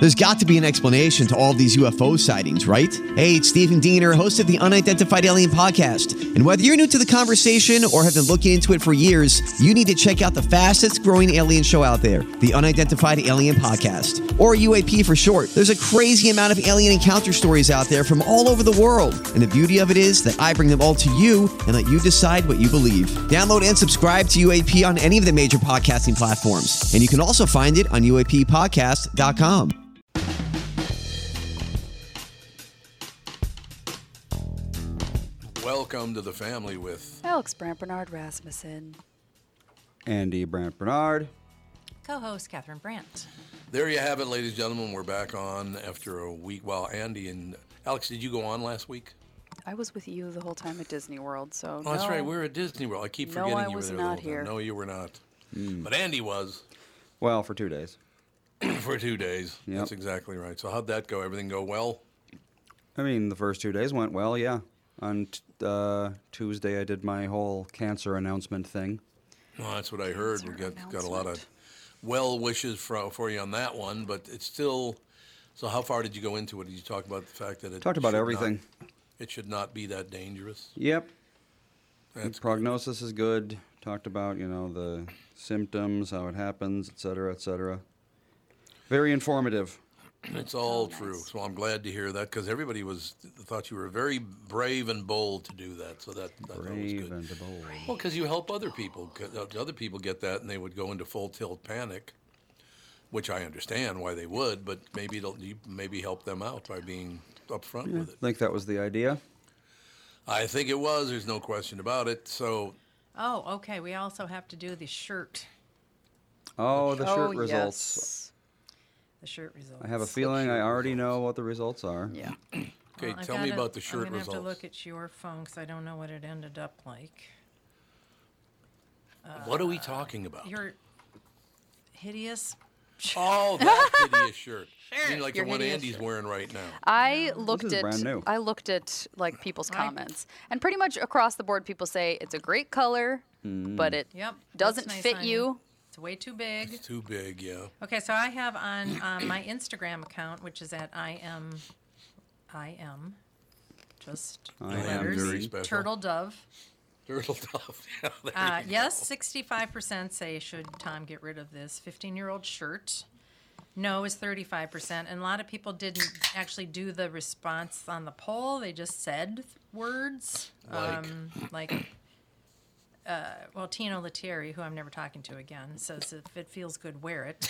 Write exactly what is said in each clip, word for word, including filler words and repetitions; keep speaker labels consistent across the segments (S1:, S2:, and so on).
S1: There's got to be an explanation to all of these U F O sightings, right? Hey, it's Stephen Diener, host of the Unidentified Alien Podcast. And whether you're new to the conversation or have been looking into it for years, you need to check out the fastest growing alien show out there, the Unidentified Alien Podcast, or U A P for short. There's a crazy amount of alien encounter stories out there from all over the world. And the beauty of it is that I bring them all to you and let you decide what you believe. Download and subscribe to U A P on any of the major podcasting platforms. And you can also find it on U A P podcast dot com.
S2: Welcome to the family with
S3: Alex Brandt Bernard Rasmussen,
S4: Andy Brandt Bernard,
S5: co-host Catherine Brandt.
S2: There you have it, ladies and gentlemen. We're back on after a week. Well, Andy and Alex, did you go on last week?
S3: I was with you the whole time at Disney World, so
S2: Oh,
S3: no.
S2: that's right. We were at Disney World. I keep
S3: No,
S2: forgetting
S3: I
S2: you
S3: was
S2: were there
S3: not
S2: the whole
S3: here.
S2: time. No, you were not.
S4: Mm.
S2: But Andy was
S4: well, for two days.
S2: for two days.
S4: Yep.
S2: That's exactly right. So how'd that go? Everything go well?
S4: I mean, the first two days went well, yeah. On t- uh, Tuesday, I did my whole cancer announcement thing.
S2: Well, that's what I heard.
S3: Cancer
S2: We got got a lot of
S3: announcement.
S2: well wishes for for you on that one, but it's still. So how far did you go into it? Did you talk about the fact that it
S4: Talked about
S2: should
S4: everything.
S2: Not, it should not be that dangerous.
S4: Yep.
S2: That's
S4: Prognosis is good. Talked about, you know, the symptoms, how it happens, et cetera, et cetera. Very informative.
S2: It's all
S3: Oh, nice.
S2: true. So I'm glad to hear that because everybody was thought you were very brave and bold to do that. So that, that, that was
S4: Brave
S2: good.
S4: and bold.
S2: Well, because you help other people. 'Cause other people get that and they would go into full tilt panic, which I understand why they would. But maybe it'll you maybe help them out by being upfront
S4: Yeah,
S2: with it.
S4: I think that was the idea.
S2: I think it was. There's no question about it. So
S5: Oh, okay. We also have to do the shirt,
S4: Oh, the
S3: oh,
S4: shirt results.
S3: yes.
S5: the shirt results.
S4: I have a feeling I
S2: shirt
S4: already
S2: results.
S4: know what the results are.
S3: Yeah.
S2: okay,
S5: Well, I
S2: tell me
S5: gotta-
S2: about the shirt
S5: I'm gonna
S2: results.
S5: have to look at your phone because I don't know what it ended up like.
S2: What are we talking about?
S5: Your hideous.
S2: Oh, that hideous shirt.
S5: Shirt.
S2: You mean like
S3: Your
S2: the one
S3: hideous
S2: Andy's
S3: shirt.
S2: wearing right now.
S3: I looked
S4: is
S3: at
S4: brand new.
S3: I looked at like people's
S5: Right.
S3: comments, and pretty much across the board, people say it's a great color, but it
S5: Yep.
S3: doesn't
S5: looks nice
S3: fit
S5: on
S3: you.
S5: It's way too big.
S2: It's too big, yeah.
S5: Okay, so I have on um, my Instagram account, which is at I am, I am, just
S4: I
S5: the
S4: am
S5: letters,
S4: very
S2: special.
S5: Turtle Dove.
S2: Turtle Dove. Yeah, there
S5: Uh,
S2: you
S5: yes,
S2: go.
S5: sixty-five percent say should Tom get rid of this fifteen-year-old shirt. No is thirty-five percent, and a lot of people didn't actually do the response on the poll. They just said words
S2: Like?
S5: um, like. Uh, well, Tino Lettieri, who I'm never talking to again, says if it feels good, wear it.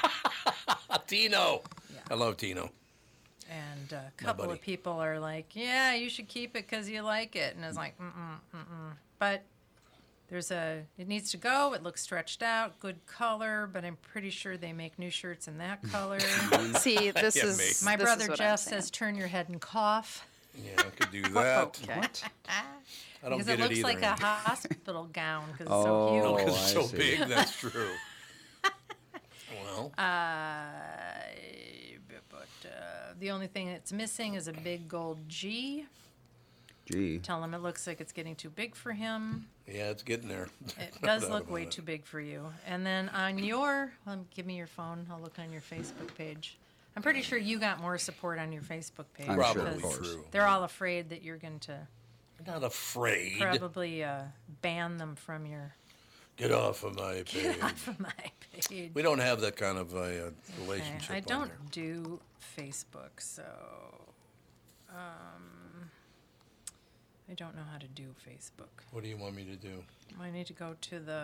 S2: Tino.
S5: Yeah.
S2: I love Tino.
S5: And a couple
S2: buddy.
S5: of people are like, yeah, you should keep it because you like it. And it's like, mm-mm, mm-mm. But there's a, it needs to go. It looks stretched out, good color, but I'm pretty sure they make new shirts in that color.
S3: See, this
S2: Yeah,
S3: is
S2: me.
S5: My
S3: this
S5: brother
S3: is what I'm
S5: Jeff
S3: saying.
S5: says, turn your head and cough.
S2: Yeah, I could do that.
S3: Okay.
S2: I don't
S5: Because
S2: get
S5: it looks
S2: either.
S5: like a
S2: Andy.
S5: hospital gown because it's
S4: Oh.
S5: so
S2: No,
S5: huge.
S2: 'cause it's
S4: I
S2: so
S4: see.
S2: big. That's true. Well,
S5: Uh, but uh, the only thing that's missing is a big gold G.
S4: Gee.
S5: Tell him it looks like it's getting too big for him.
S2: yeah, it's getting there.
S5: It
S2: No
S5: does
S2: doubt
S5: look
S2: about
S5: way
S2: it.
S5: too big for you. And then on your, well, give me your phone. I'll look on your Facebook page. I'm pretty sure you got more support on your Facebook page.
S4: I'm
S2: Probably
S4: sure, of
S5: because
S4: course.
S2: true.
S5: They're all afraid that you're going to
S2: I'm not afraid.
S5: probably uh, ban them from your
S2: Get off of my page.
S5: from my page.
S2: We don't have that kind of a uh,
S5: Okay,
S2: relationship
S5: I
S2: on
S5: don't
S2: there.
S5: do Facebook, so um, I don't know how to do Facebook.
S2: What do you want me to do?
S5: I need to go to the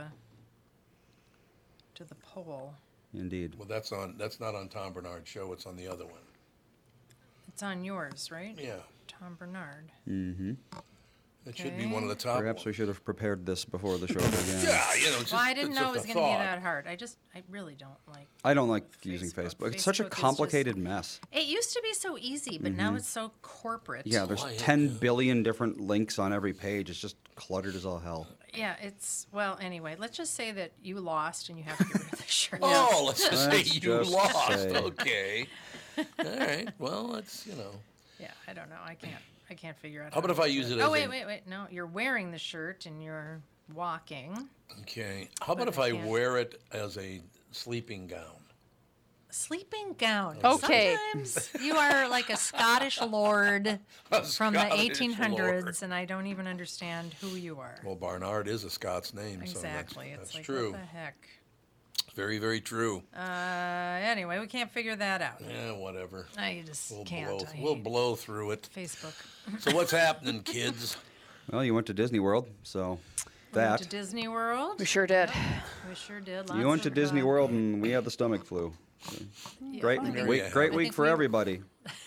S5: to the poll.
S4: Indeed.
S2: Well, that's on. That's not on Tom Bernard's show. It's on the other one.
S5: It's on yours, right?
S2: Yeah,
S5: Tom Bernard.
S4: Mm-hmm.
S2: it should be one of the top.
S4: Perhaps we
S2: ones.
S4: should have prepared this before the show began.
S2: Yeah, you know. Just,
S5: Well, I didn't
S2: it's
S5: know it
S2: just
S5: was
S2: a
S5: going to be
S2: thought.
S5: that hard. I just, I really don't like.
S4: I don't like using
S5: Facebook.
S4: Facebook. It's such a
S5: Facebook is just-
S4: complicated mess.
S5: It used to be so easy, but now it's so corporate.
S4: Yeah, there's
S2: Why, yeah.
S4: ten billion different links on every page. It's just cluttered as all hell.
S5: Yeah, it's well. Anyway, let's just say that you lost and you have to get rid of the shirt.
S2: Oh, let's just say
S4: Let's
S2: you
S4: just
S2: lost.
S4: say.
S2: Okay. All right. Well, it's you know.
S5: Yeah, I don't know. I can't. I can't figure out.
S2: How about
S5: to
S2: if I
S5: do
S2: use it
S5: Oh
S2: as
S5: wait,
S2: a-
S5: wait, wait. No, you're wearing the shirt and you're walking.
S2: Okay. How about
S5: But
S2: if
S5: I
S2: I
S5: can't-
S2: wear it as a sleeping gown?
S5: sleeping gown.
S3: Okay.
S5: Sometimes you are like a Scottish lord
S2: A
S5: from the
S2: Scottish
S5: eighteen hundreds,
S2: lord.
S5: and I don't even understand who you are.
S2: Well, Barnard is a Scots name,
S5: Exactly.
S2: so that's,
S5: It's
S2: that's
S5: like,
S2: true.
S5: what the heck?
S2: Very, very true.
S5: Uh, anyway, we can't figure that out.
S2: Yeah, whatever.
S5: I you just
S2: We'll
S5: can't.
S2: blow.
S5: I
S2: We'll
S5: hate
S2: blow through it.
S5: Facebook.
S2: So what's happening, kids?
S4: Well, you went to Disney World, so
S5: We went
S4: that.
S5: to Disney World.
S3: We sure did.
S5: We sure did.
S4: You
S5: Lots
S4: went to
S5: of,
S4: Disney
S5: uh,
S4: World, and we had the stomach flu. Great
S2: There
S4: week,
S2: you
S4: great
S2: have it.
S5: I
S4: week
S5: think
S4: for
S5: we-
S4: everybody.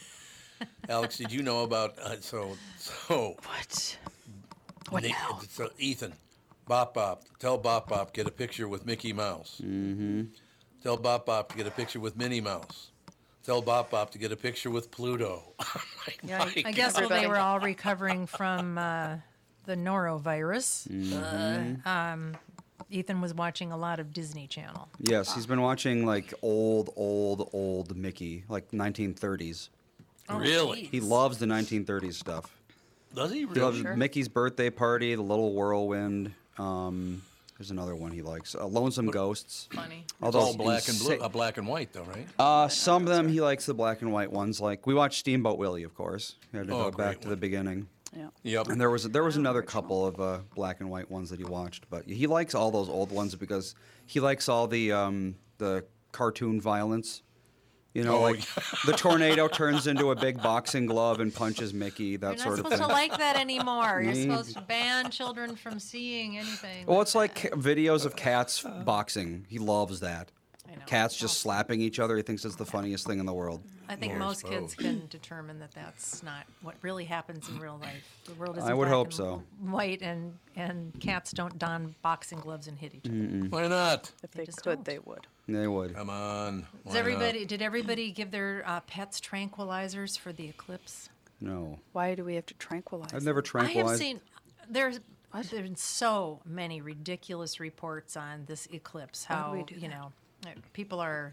S2: Alex, did you know about uh, so so?
S3: What? What
S2: Nick-
S3: now?
S2: So Ethan, Bop Bop, tell Bop Bop get a picture with Mickey Mouse. Mm-hmm. Tell Bop Bop to get a picture with Minnie Mouse. Tell Bop Bop to get a picture with Pluto. Like,
S5: Yeah,
S2: my
S5: I, I guess while
S3: Everybody.
S5: they were all recovering from uh, the norovirus,
S2: Mm-hmm.
S5: uh, um, Ethan was watching a lot of Disney Channel.
S4: Yes, he's been watching like old, old, old Mickey, like nineteen thirties.
S2: Really?
S4: He loves the nineteen thirties stuff.
S2: Does he
S4: He loves
S2: really?
S4: Mickey's Birthday Party, The Little Whirlwind. Um, there's another one he likes, uh, Lonesome Ghosts.
S5: Funny.
S2: It's
S4: Although
S2: all black and blue,
S4: insa-
S2: uh, black and white, though, right?
S4: Uh, some of them he likes the black and white ones. Like we watched Steamboat Willie, of course. We had to
S2: Oh,
S4: go
S2: great
S4: back to the
S2: one.
S4: beginning.
S3: Yeah.
S2: Yep.
S4: And there was there was another couple of uh, black and white ones that he watched, but he likes all those old ones because he likes all the um, the cartoon violence. You know,
S2: Oh,
S4: like
S2: yeah.
S4: the tornado turns into a big boxing glove and punches Mickey, that
S5: You're not
S4: sort of
S5: supposed
S4: thing.
S5: to like that anymore. You're
S4: Me-
S5: supposed to ban children from seeing anything.
S4: Well,
S5: like
S4: it's like
S5: that.
S4: ca- videos of cats boxing. He loves that.
S5: I know.
S4: Cats just slapping each other. He thinks it's the funniest thing in the world.
S5: I think
S2: Lord,
S5: most kids
S2: suppose.
S5: can determine that that's not what really happens in real life. The world is
S4: I would
S5: black
S4: hope
S5: and
S4: so.
S5: white, and and cats don't don boxing gloves and hit each other.
S2: Why not?
S3: If
S5: They
S3: they
S5: just
S3: could,
S5: don't.
S3: they would.
S4: They would.
S2: Come on. Why
S5: Does everybody? Did everybody give their uh, pets tranquilizers for the eclipse?
S4: No.
S3: Why do we have to tranquilize?
S4: I've never
S5: I have
S4: tranquilized.
S5: seen there's there's been so many ridiculous reports on this eclipse.
S3: Why do
S5: How
S3: we do
S5: you
S3: that?
S5: know uh, people are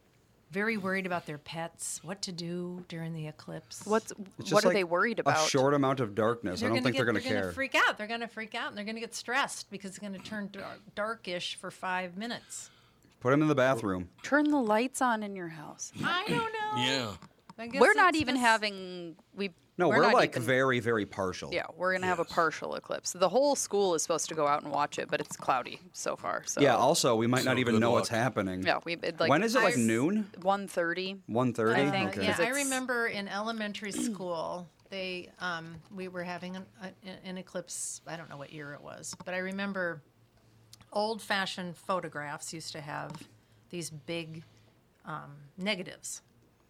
S5: very worried about their pets, what to do during the eclipse.
S3: What's
S4: It's
S3: what
S4: just
S3: are
S4: like
S3: they worried about?
S4: A short amount of darkness. I don't
S5: gonna
S4: think
S5: get,
S4: they're going to
S5: They're
S4: care.
S5: gonna freak out. They're gonna freak out, and they're gonna get stressed because it's gonna turn dark, darkish for five minutes.
S4: Put him in the bathroom.
S3: Turn the lights on in your house.
S5: I don't know.
S2: Yeah.
S5: I guess
S3: We're not
S5: it's
S3: even
S5: just-
S3: having we.
S4: No, we're,
S3: not
S4: like
S3: even-
S4: very, very partial.
S3: Yeah, we're gonna have a
S2: Yes.
S3: partial eclipse. The whole school is supposed to go out and watch it, but it's cloudy so far. So
S4: Yeah. Also, we might
S2: So
S4: not even
S2: good
S4: know what's
S2: luck.
S4: happening.
S3: yeah, we it, like
S4: when is it? Like
S5: I-
S4: noon?
S3: one thirty.
S4: One thirty.
S3: I think,
S4: Okay.
S5: Yeah,
S3: 'cause
S5: I
S3: it's-
S5: remember in elementary school, they um, we were having an, a, an eclipse. I don't know what year it was, but I remember old-fashioned photographs used to have these big um, negatives.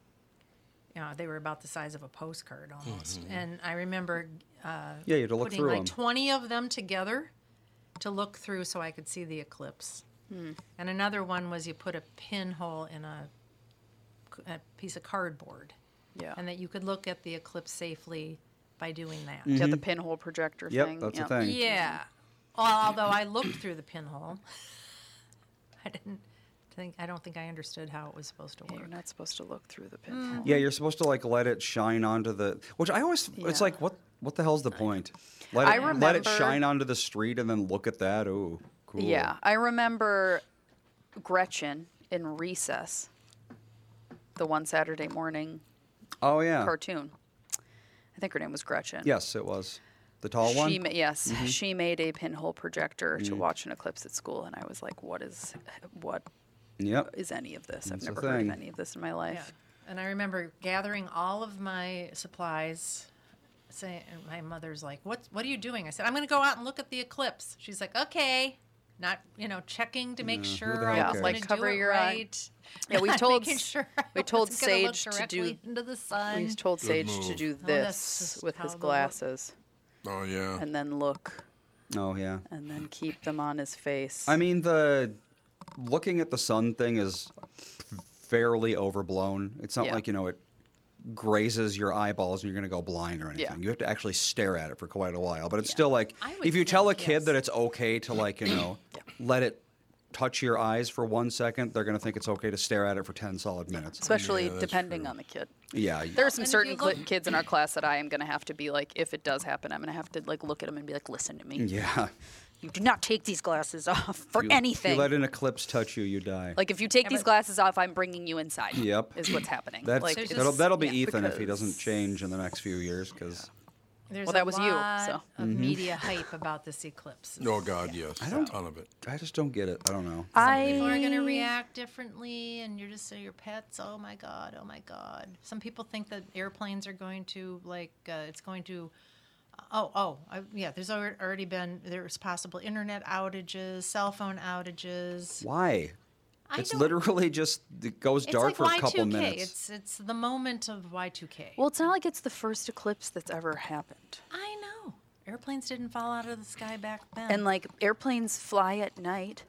S5: You know, they were about the size of a postcard almost. And I remember uh,
S4: Yeah, you had to look
S5: putting
S4: through
S5: like
S4: them.
S5: twenty of them together to look through so I could see the eclipse. And another one was you put a pinhole in a, a piece of cardboard,
S3: Yeah.
S5: and that you could look at the eclipse safely by doing that.
S3: Yeah, the pinhole projector
S4: Mm-hmm. Yep,
S3: thing.
S4: that's
S3: yeah.
S4: the thing.
S5: Yeah. Well, although I looked through the pinhole, I didn't think I don't think I understood how it was supposed to
S3: Yeah,
S5: work.
S3: you're not supposed to look through the pinhole.
S4: Yeah, you're supposed to like let it shine onto the. Which I always. It's
S3: Yeah.
S4: like what? What the hell's the point? Let
S3: I
S4: it let it
S3: remember-
S4: shine onto the street and then look at that. Ooh, cool.
S3: Yeah, I remember Gretchen in Recess, the one Saturday morning
S4: Oh yeah.
S3: cartoon. I think her name was Gretchen.
S4: Yes, it was. The tall one.
S3: She ma- yes,
S4: Mm-hmm.
S3: she made a pinhole projector
S4: Mm.
S3: to watch an eclipse at school, and I was like, "What is, what
S4: Yep.
S3: is any of this?
S4: That's
S3: I've
S4: the
S3: never heard
S4: thing.
S3: of any of this in my
S5: Yeah.
S3: life."
S5: And I remember gathering all of my supplies. Saying, and my mother's like, "What? What are you doing?" I said, "I'm going to go out and look at the eclipse." She's like, "Okay." Not, you know, checking to make
S4: Yeah, who the
S5: sure
S4: hell
S5: I
S3: Yeah,
S5: was
S3: like
S5: going to do
S3: cover
S5: it
S3: your eye.
S5: right.
S3: Yeah, we
S5: Not
S3: told
S5: making
S3: s-
S5: sure
S3: we
S5: I
S3: told
S5: wasn't gonna look
S3: Sage to
S5: directly
S3: do-
S5: into the sun.
S3: We told Sage to
S2: move.
S3: do
S5: Oh, that's
S3: this
S5: just
S3: with
S5: how
S3: his
S5: the wo-
S3: glasses,
S2: Oh yeah.
S3: and then look,
S4: Oh yeah.
S3: and then keep them on his face.
S4: I mean, the looking at the sun thing is fairly overblown. It's not
S3: Yeah.
S4: like, you know, it grazes your eyeballs and you're going to go blind or anything.
S3: Yeah.
S4: You have to actually stare at it for quite a while. But it's
S3: Yeah.
S4: still like,
S5: I would
S4: if you tell a
S5: think,
S4: kid
S5: yes.
S4: that it's okay to, like, you know, let it touch your eyes for one second, they're going to think it's okay to stare at it for ten solid minutes.
S3: Especially
S2: Yeah, that's
S3: depending
S2: true.
S3: on the kid.
S4: Yeah.
S3: There are some
S5: And if
S3: certain
S5: you
S3: cli
S5: look-
S3: kids in our class that I am going to have to be like, if it does happen, I'm going to have to like look at them and be like, listen to me.
S4: Yeah.
S3: You do not take these glasses off for
S4: You-
S3: anything.
S4: You let an eclipse touch you, you die.
S3: Like if you take
S5: Yeah,
S3: these
S5: but-
S3: glasses off, I'm bringing you inside.
S4: Yep.
S3: Is what's happening.
S4: That's
S3: like,
S5: There's
S4: that'll,
S5: just-
S4: that'll be
S3: yeah,
S4: Ethan if he
S3: because-
S4: doesn't change in the next few years, because
S5: There's
S3: Well, that
S5: a
S3: was you,
S5: lot
S3: so.
S5: of media hype about this eclipse.
S2: Oh God, yes, a ton of it.
S4: I just don't get it. I don't know.
S3: I
S5: People are going to react differently, and you're just say your pets. Oh my god! Oh my god! Some people think that airplanes are going to like uh, it's going to. Oh oh I, yeah. There's al- already been there's possible internet outages, cell phone outages.
S4: Why?
S5: I
S4: It's
S5: don't-
S4: literally just it goes
S5: It's
S4: dark
S5: like
S4: for a
S5: Y two K.
S4: couple minutes.
S5: It's it's the moment of Y two K.
S3: Well, it's not like it's the first eclipse that's ever happened.
S5: I know airplanes didn't fall out of the sky back then.
S3: And like airplanes fly at night.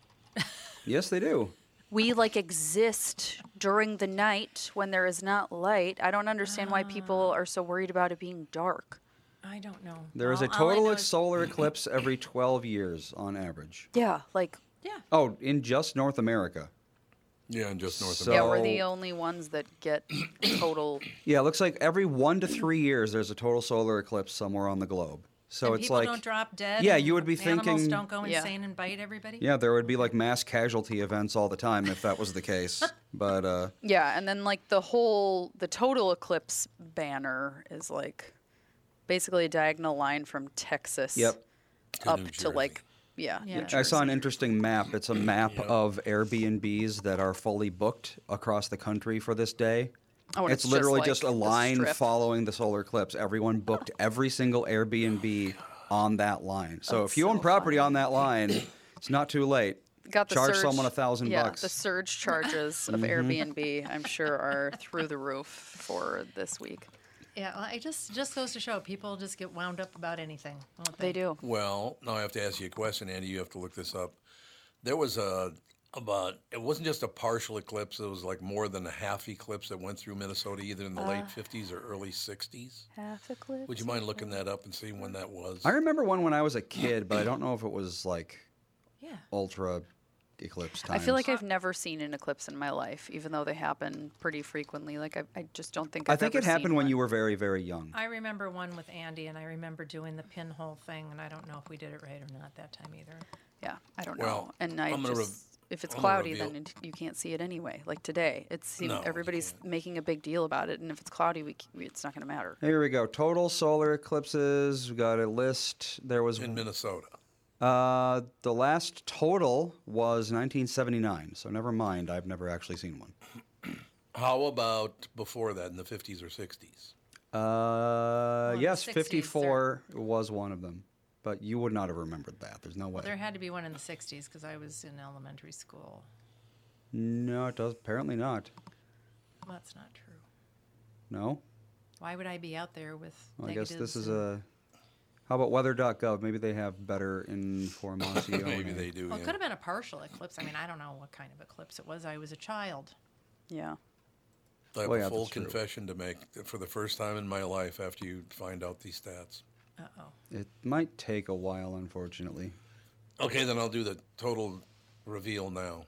S4: Yes, they do.
S3: We like exist during the night when there is not light. I don't understand why people are so worried about it being dark.
S5: I don't know.
S4: There is a
S5: All- all I
S4: total
S5: know
S4: ex-
S5: is-
S4: solar eclipse every twelve years on average.
S3: Yeah, like
S5: Yeah.
S4: Oh, in just North America.
S2: Yeah, and just North
S4: So-
S3: yeah,
S2: America.
S3: we're the
S4: So-
S3: only ones that get total.
S4: Yeah, it looks like every one to three years there's a total solar eclipse somewhere on the globe. So
S5: and
S4: it's
S5: people
S4: like,
S5: don't drop dead.
S4: Yeah,
S5: and
S4: you would be
S5: animals
S4: thinking-
S5: don't go
S3: Yeah.
S5: insane and bite everybody.
S4: yeah, there would be like mass casualty events all the time if that was the case. But uh,
S3: Yeah, and then like the whole the total eclipse banner is like basically a diagonal line from Texas
S4: yep,
S2: To
S3: up
S2: New
S3: to
S2: Jersey.
S3: like yeah.
S5: Yeah.
S3: New
S4: I saw an
S3: Jersey.
S4: interesting map. It's a map of Airbnbs that are fully booked across the country for this day.
S3: Oh, and
S4: it's,
S3: it's just
S4: literally
S3: like
S4: just a
S3: the
S4: line
S3: strip.
S4: following the solar eclipse. Everyone booked every single Airbnb on that line. So
S3: That's
S4: if you own
S3: so
S4: property
S3: funny.
S4: on that line, it's not too late.
S3: Got the
S4: Charge
S3: surge,
S4: someone a thousand
S3: yeah,
S4: bucks.
S3: the surge charges of Airbnb, I'm sure, are through the roof for this week.
S5: Yeah, well, it just just goes to show people just get wound up about anything. Don't
S3: They do.
S2: Well, now I have to ask you a question, Andy. You have to look this up. There was a about it wasn't just a partial eclipse. It was like more than a half eclipse that went through Minnesota, either in the late fifties or early sixties.
S3: Half eclipse.
S2: Would you mind looking that up and seeing when that was?
S4: I remember one when I was a kid, but I don't know if it was like
S5: Yeah.
S4: ultra eclipse
S3: I
S4: times.
S3: feel like I've never seen an eclipse in my life, even though they happen pretty frequently. Like I, I just don't think.
S4: I
S3: I've
S4: think
S3: ever
S4: it happened
S3: seen
S4: when
S3: one.
S4: you were very, very young.
S5: I remember one with Andy, and I remember doing the pinhole thing, and I don't know if we did it right or not that time either.
S3: Yeah, I don't know.
S2: Well,
S3: And I
S2: I'm gonna
S3: just,
S2: rev-
S3: if it's
S2: I'm gonna
S3: cloudy,
S2: reveal-
S3: then it, you can't see it anyway. Like today, it seems
S2: No, you
S3: everybody's
S2: can't.
S3: making a big deal about it, and if it's cloudy, we, c- we it's not going to matter.
S4: Here we go. Total solar eclipses. We got a list. There was
S2: in Minnesota.
S4: uh, the last total was nineteen seventy-nine. So never mind. I've never actually seen one.
S2: How about before that, in the fifties or sixties?
S4: Uh,
S5: in the
S4: yes,
S5: sixties,
S4: fifty-four was one of them, but you would not have remembered that. There's no way.
S5: Well, there had to be one in the sixties because I was in elementary school.
S4: No, it does. Apparently not.
S5: Well, that's not true.
S4: No.
S5: Why would I be out there with
S4: Well, I guess
S5: negatives
S4: this is
S5: and-
S4: a. How about weather dot gov? Maybe they have better information.
S2: Maybe they do.
S5: Well, it
S2: yeah.
S5: could have been a partial eclipse. I mean, I don't know what kind of eclipse it was. I was a child.
S3: Yeah.
S2: I have
S4: Well,
S2: a
S4: yeah,
S2: full
S4: that's true.
S2: confession to make for the first time in my life after you find out these stats.
S5: Uh oh.
S4: It might take a while, unfortunately.
S2: Okay, then I'll do the total reveal now.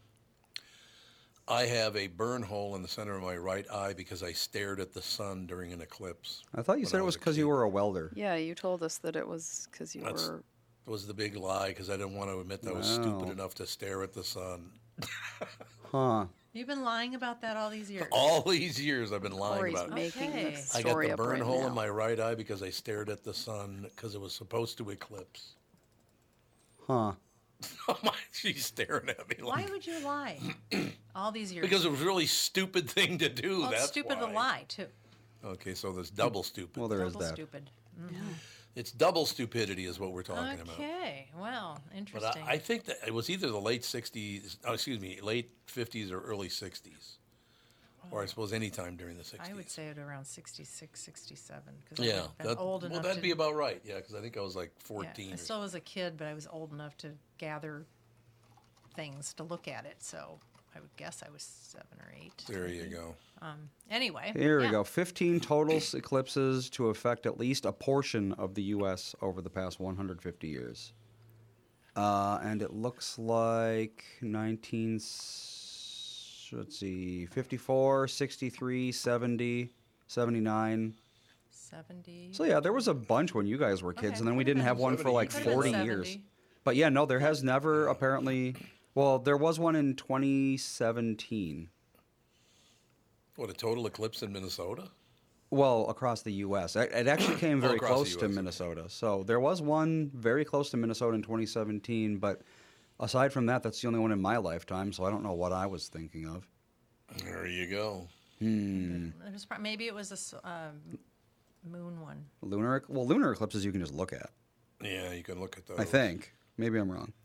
S2: I have a burn hole in the center of my right eye because I stared at the sun during an eclipse.
S4: I thought you
S2: when
S4: said
S2: I
S4: it was
S2: a
S4: because you
S2: kid.
S4: were a welder.
S3: Yeah, you told us that it was because you
S2: That's-
S3: were.
S2: It was the big lie because I didn't want to admit that I was stupid
S4: Wow.
S2: enough to stare at the sun.
S4: Huh.
S5: You've been lying about that all these years.
S2: All these years I've been lying
S3: Corey's
S2: about it.
S3: making
S5: Okay.
S3: this
S2: I got
S3: story
S2: the
S3: up
S2: burn
S3: right
S2: hole
S3: now.
S2: in my right eye because I stared at the sun because it was supposed to eclipse.
S4: Huh.
S2: Oh my, she's staring at me
S5: Why
S2: like
S5: would you lie all these years?
S2: because it was a really stupid thing to do.
S5: well, it's
S2: That's
S5: stupid
S2: why.
S5: to lie too.
S2: Okay, so there's double stupid.
S4: Well, there is
S5: Double
S4: that.
S5: stupid.
S2: It's double stupidity is what we're talking about.
S5: Okay. Well,
S2: But
S5: interesting.
S2: I, I think that it was either the late sixties, oh, excuse me, late fifties or early sixties. Or I suppose any time during the sixties.
S5: I would say it around sixty-six, sixty-seven because
S2: Yeah,
S5: I've been
S2: that,
S5: old
S2: well,
S5: enough
S2: that'd
S5: to
S2: be about right. Yeah, because I think I was like
S5: yeah,
S2: fourteen.
S5: I
S2: or
S5: still was a kid, but I was old enough to gather things to look at it. So I would guess I was seven or eight.
S2: There you go.
S5: Anyway.
S4: Here we
S5: yeah.
S4: go. fifteen total s- eclipses to affect at least a portion of the U S over the past one hundred fifty years. Uh, and it looks like nineteen, s- let's see, fifty-four, sixty-three, seventy, seventy-nine.
S5: seventy.
S4: So yeah, there was a bunch when you guys were kids,
S5: Okay,
S4: and then we
S5: could've
S4: didn't
S5: been
S4: have one for like
S2: seventy.
S4: forty
S5: Could've been
S4: years.
S5: seventy.
S4: But yeah, no, there has never apparently. Well, there was one in twenty seventeen.
S2: What, a total eclipse in Minnesota?
S4: Well, across the U S It it actually came very
S2: across the
S4: close
S2: U
S4: to
S2: S, okay.
S4: Minnesota. So there was one very close to Minnesota in twenty seventeen, but aside from that, that's the only one in my lifetime, so I don't know what I was thinking of.
S2: There you go.
S4: Hmm.
S5: It was prob- maybe it was a s- um, moon one.
S4: Lunar, well, lunar eclipses you can just look at,
S2: Yeah, you can look at those.
S4: I think. Maybe I'm wrong.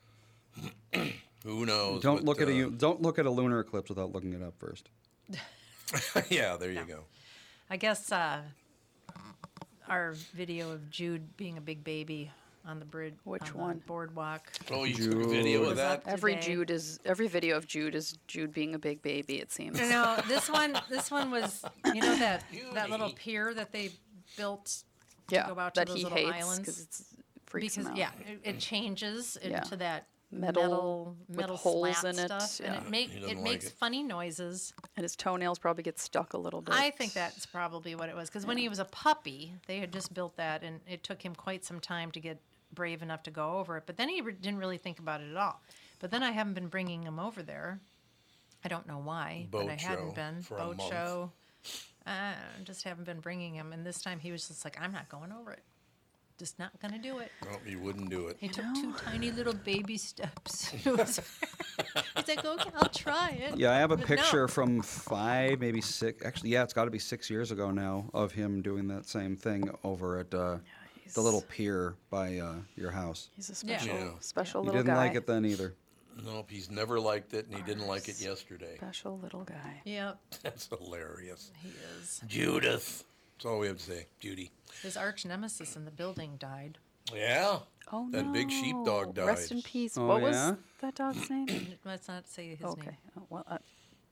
S2: Who knows?
S4: Don't
S2: but,
S4: look at
S2: uh,
S4: a u- don't look at a lunar eclipse without looking it up first.
S2: yeah, there you go.
S5: I guess uh, our video of Jude being a big baby on the bridge.
S3: Which
S5: on the
S3: one?
S5: boardwalk.
S2: Oh, you took a video of
S5: Was
S2: that?
S5: up
S3: Every
S5: today.
S3: Jude is every video of Jude is Jude being a big baby. It seems.
S5: No, this one, this one was, you know that that little pier that they built to
S3: yeah,
S5: go out to
S3: that
S5: those
S3: he
S5: little
S3: hates
S5: islands.
S3: because it's freaks
S5: Because
S3: him out.
S5: yeah, it, it changes
S3: Yeah.
S5: into that
S3: Metal
S5: metal
S3: with
S5: metal
S3: holes
S5: slat
S3: in it,
S5: stuff,
S3: yeah.
S5: and it make
S2: He
S5: it
S2: doesn't like
S5: makes
S2: it.
S5: funny noises.
S3: And his toenails probably get stuck a little bit.
S5: I think that's probably what it was. Because when he was a puppy, they had just built that, and it took him quite some time to get brave enough to go over it. But then he re- didn't really think about it at all. But then I haven't been bringing him over there. I don't know why,
S2: Boat
S5: but I
S2: show
S5: hadn't been.
S2: for a
S5: Boat
S2: month.
S5: show. I just haven't been bringing him. And this time he was just like, I'm not going over it. Just not going to do it.
S2: No, you wouldn't do it.
S5: He took two tiny little baby steps. It was, he's like, okay, I'll try it.
S4: Yeah, I have a
S5: But
S4: picture
S5: no.
S4: from five, maybe six. Actually, yeah, it's got to be six years ago now of him doing that same thing over at uh,
S3: he's,
S4: the little pier by uh, your house.
S3: He's a
S5: Yeah.
S3: special,
S2: Yeah.
S3: special
S4: You
S3: little
S4: didn't
S3: guy.
S4: like it then either.
S2: Nope, he's never liked it, and he didn't like it yesterday.
S3: Special little guy.
S5: Yep,
S2: That's hilarious.
S5: he is.
S2: Judith. That's all we have to say. Judy.
S5: His arch nemesis in the building died.
S2: Yeah.
S3: Oh
S2: That
S3: no!
S2: big sheepdog died.
S3: Rest in peace.
S4: Oh,
S3: what
S4: yeah?
S3: was that dog's name?
S5: Let's not say his
S3: okay.
S5: name.
S3: Oh, well, uh,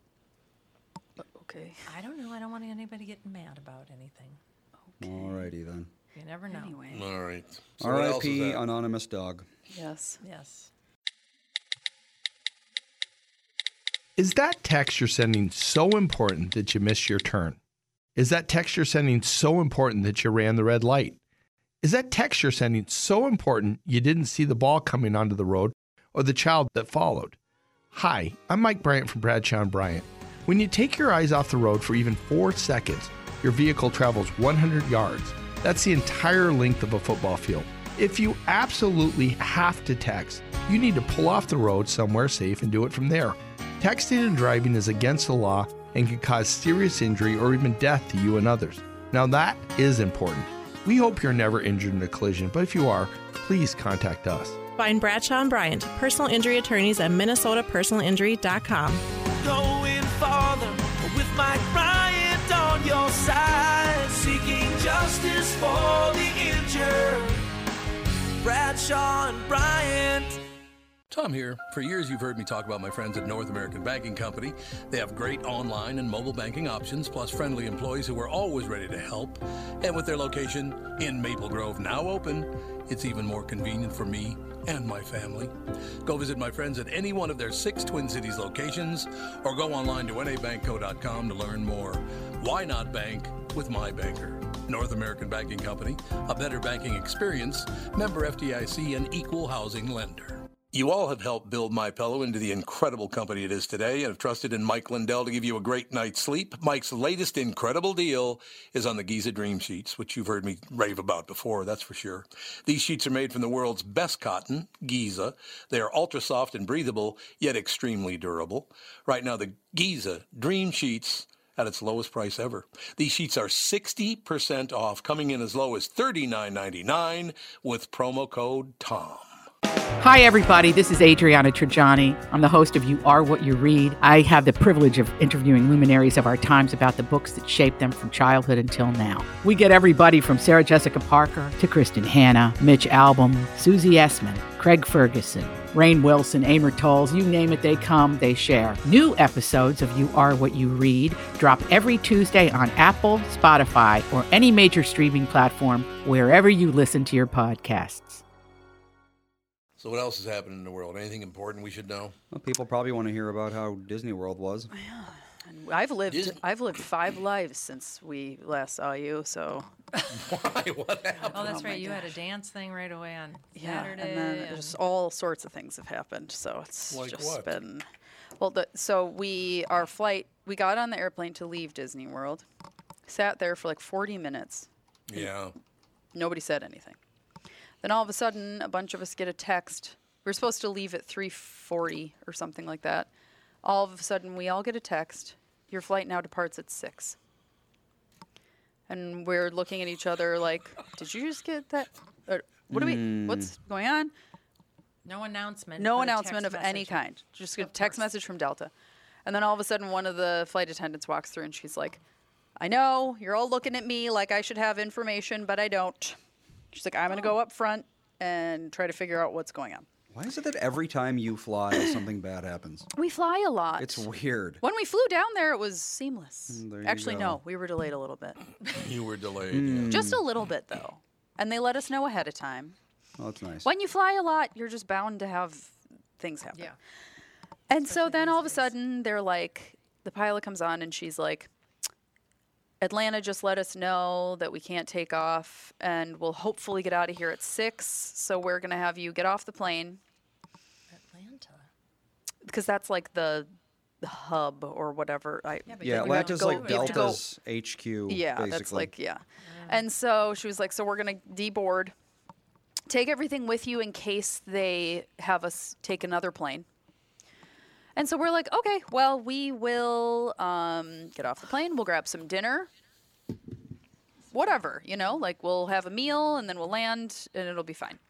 S3: okay.
S5: I don't know. I don't want anybody getting mad about anything.
S4: Alrighty then.
S5: You never know.
S3: Anyway.
S2: All right. So what else
S4: R I P
S2: is that?
S4: anonymous dog.
S3: Yes.
S5: Yes.
S6: Is that text you're sending so important that you missed your turn? Is that text you're sending so important that you ran the red light? Is that text you're sending so important you didn't see the ball coming onto the road or the child that followed? Hi, I'm Mike Bryant from Bradshaw and Bryant. When you take your eyes off the road for even four seconds, your vehicle travels one hundred yards. That's the entire length of a football field. If you absolutely have to text, you need to pull off the road somewhere safe and do it from there. Texting and driving is against the law and can cause serious injury or even death to you and others. Now that is important. We hope you're never injured in a collision, but if you are, please contact us.
S7: Find Bradshaw and Bryant, personal injury attorneys at minnesota personal injury dot com.
S8: Going farther with Mike Bryant on your side, seeking justice for the injured. Bradshaw and Bryant.
S2: Tom here. For years, you've heard me talk about my friends at North American Banking Company. They have great online and mobile banking options, plus friendly employees who are always ready to help. And with their location in Maple Grove now open, it's even more convenient for me and my family. Go visit my friends at any one of their six Twin Cities locations or go online to N A bank co dot com to learn more. Why not bank with my banker? North American Banking Company, a better banking experience, member F D I C, and equal housing lender. You all have helped build MyPillow into the incredible company it is today and have trusted in Mike Lindell to give you a great night's sleep. Mike's latest incredible deal is on the Giza Dream Sheets, which you've heard me rave about before, that's for sure. These sheets are made from the world's best cotton, Giza. They are ultra soft and breathable, yet extremely durable. Right now, the Giza Dream Sheets at its lowest price ever. These sheets are sixty percent off, coming in as low as thirty-nine ninety-nine with promo code TOM.
S9: Hi, everybody. This is Adriana Trajani. I'm the host of You Are What You Read. I have the privilege of interviewing luminaries of our times about the books that shaped them from childhood until now. We get everybody from Sarah Jessica Parker to Kristen Hanna, Mitch Albom, Susie Essman, Craig Ferguson, Rainn Wilson, Amor Tolls, you name it, they come, they share. New episodes of You Are What You Read drop every Tuesday on Apple, Spotify, or any major streaming platform wherever you listen to your podcasts.
S2: So what else is happening in the world? Anything important we should know?
S4: Well, people probably want to hear about how Disney World was.
S3: And I've lived
S2: Disney-
S3: I've lived five lives since we last saw you, so
S2: Why? What happened?
S5: Oh, that's
S3: Oh my
S5: right. You had a
S3: gosh.
S5: dance thing right away on
S3: yeah,
S5: Saturday.
S3: and then
S5: and-
S3: just all sorts of things have happened. So it's
S2: Like
S3: just
S2: what?
S3: been well. The, so we our flight we got on the airplane to leave Disney World, sat there for like forty minutes.
S2: Yeah.
S3: Nobody said anything. Then all of a sudden, a bunch of us get a text. We were supposed to leave at three forty or something like that. All of a sudden, we all get a text. Your flight now departs at six. And we're looking at each other like, did you just get that? Uh, what do we? What's going on?
S5: no announcement.
S3: No
S5: but a
S3: announcement
S5: text
S3: of any
S5: message.
S3: kind. Just a
S5: Of
S3: text
S5: course.
S3: message from Delta. And then all of a sudden, one of the flight attendants walks through and she's like, I know, you're all looking at me like I should have information, but I don't. She's like, I'm going to go up front and try to figure out what's going on.
S4: Why is it that every time you fly, something bad happens?
S3: We fly a lot.
S4: It's weird.
S3: When we flew down there, it was seamless.
S4: Mm, there you
S3: Actually,
S4: go.
S3: no, we were delayed a little bit.
S2: You were delayed.
S4: Mm.
S2: Yeah.
S3: Just a little bit, though. And they let us know ahead of time.
S4: Oh, that's nice.
S3: When you fly a lot, you're just bound to have things happen.
S5: Yeah.
S3: And so
S5: Especially
S3: then
S5: these
S3: all of a
S5: days.
S3: sudden, they're like, the pilot comes on and she's like, Atlanta just let us know that we can't take off and we'll hopefully get out of here at six. So we're going to have you get off the plane
S5: Atlanta.
S3: because that's like the, the hub or whatever. I,
S5: Yeah, but
S4: yeah,
S5: you have to
S4: Atlanta's
S5: go-
S4: like
S5: you have to go-
S4: Delta's H Q.
S3: Yeah,
S4: basically.
S3: that's like, yeah. And so she was like, so we're going to deboard, take everything with you in case they have us take another plane. And so we're like, okay, well, we will um, get off the plane. We'll grab some dinner. Whatever, you know, like we'll have a meal and then we'll land and it'll be fine.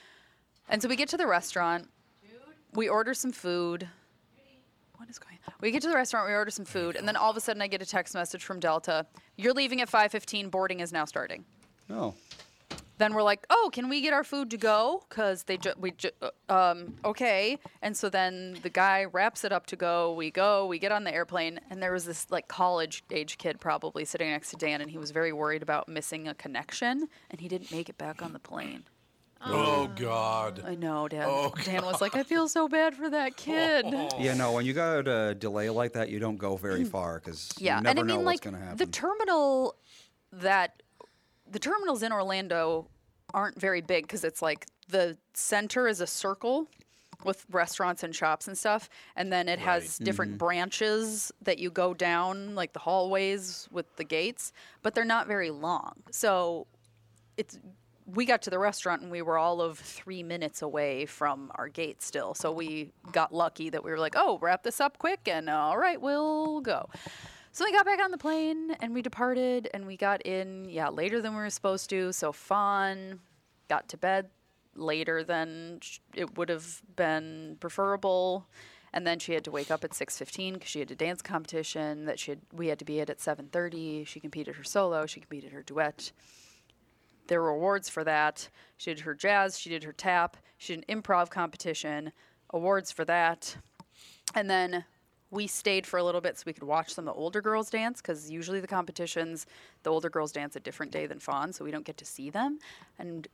S3: And so we get to the restaurant. We order some food. What is going on? We get to the restaurant, we order some food, and then all of a sudden I get a text message from Delta. You're leaving at five fifteen, boarding is now starting.
S4: Oh.
S3: Then we're like, oh, can we get our food to go? Because they ju- we ju- uh, um okay. And so then the guy wraps it up to go. We go. We get on the airplane, and there was this like college age kid probably sitting next to Dan, and he was very worried about missing a connection, and he didn't make it back on the plane.
S2: Oh, God.
S3: I know, Dan.
S2: Oh,
S3: Dan was like, I feel so bad for that kid.
S4: Yeah, no, when you got a delay like that, you don't go very far because
S3: Yeah,
S4: you never
S3: and I
S4: know
S3: mean,
S4: what's
S3: like
S4: going to happen.
S3: the terminal that the terminals in Orlando aren't very big because it's like the center is a circle with restaurants and shops and stuff, and then it has different
S4: Mm-hmm.
S3: branches that you go down, like the hallways with the gates, but they're not very long. So it's we got to the restaurant and we were all of three minutes away from our gate still. So we got lucky that we were like, oh, wrap this up quick and all right, we'll go. So we got back on the plane and we departed and we got in, yeah, later than we were supposed to. So Fawn got to bed later than sh- it would have been preferable. And then she had to wake up at six fifteen because she had a dance competition that she had, we had to be at at seven thirty. She competed her solo. She competed her duet. There were awards for that. She did her jazz. She did her tap. She did an improv competition. Awards for that. And then we stayed for a little bit so we could watch some of the older girls dance because usually the competitions, the older girls dance a different day than Fawn, so we don't get to see them. And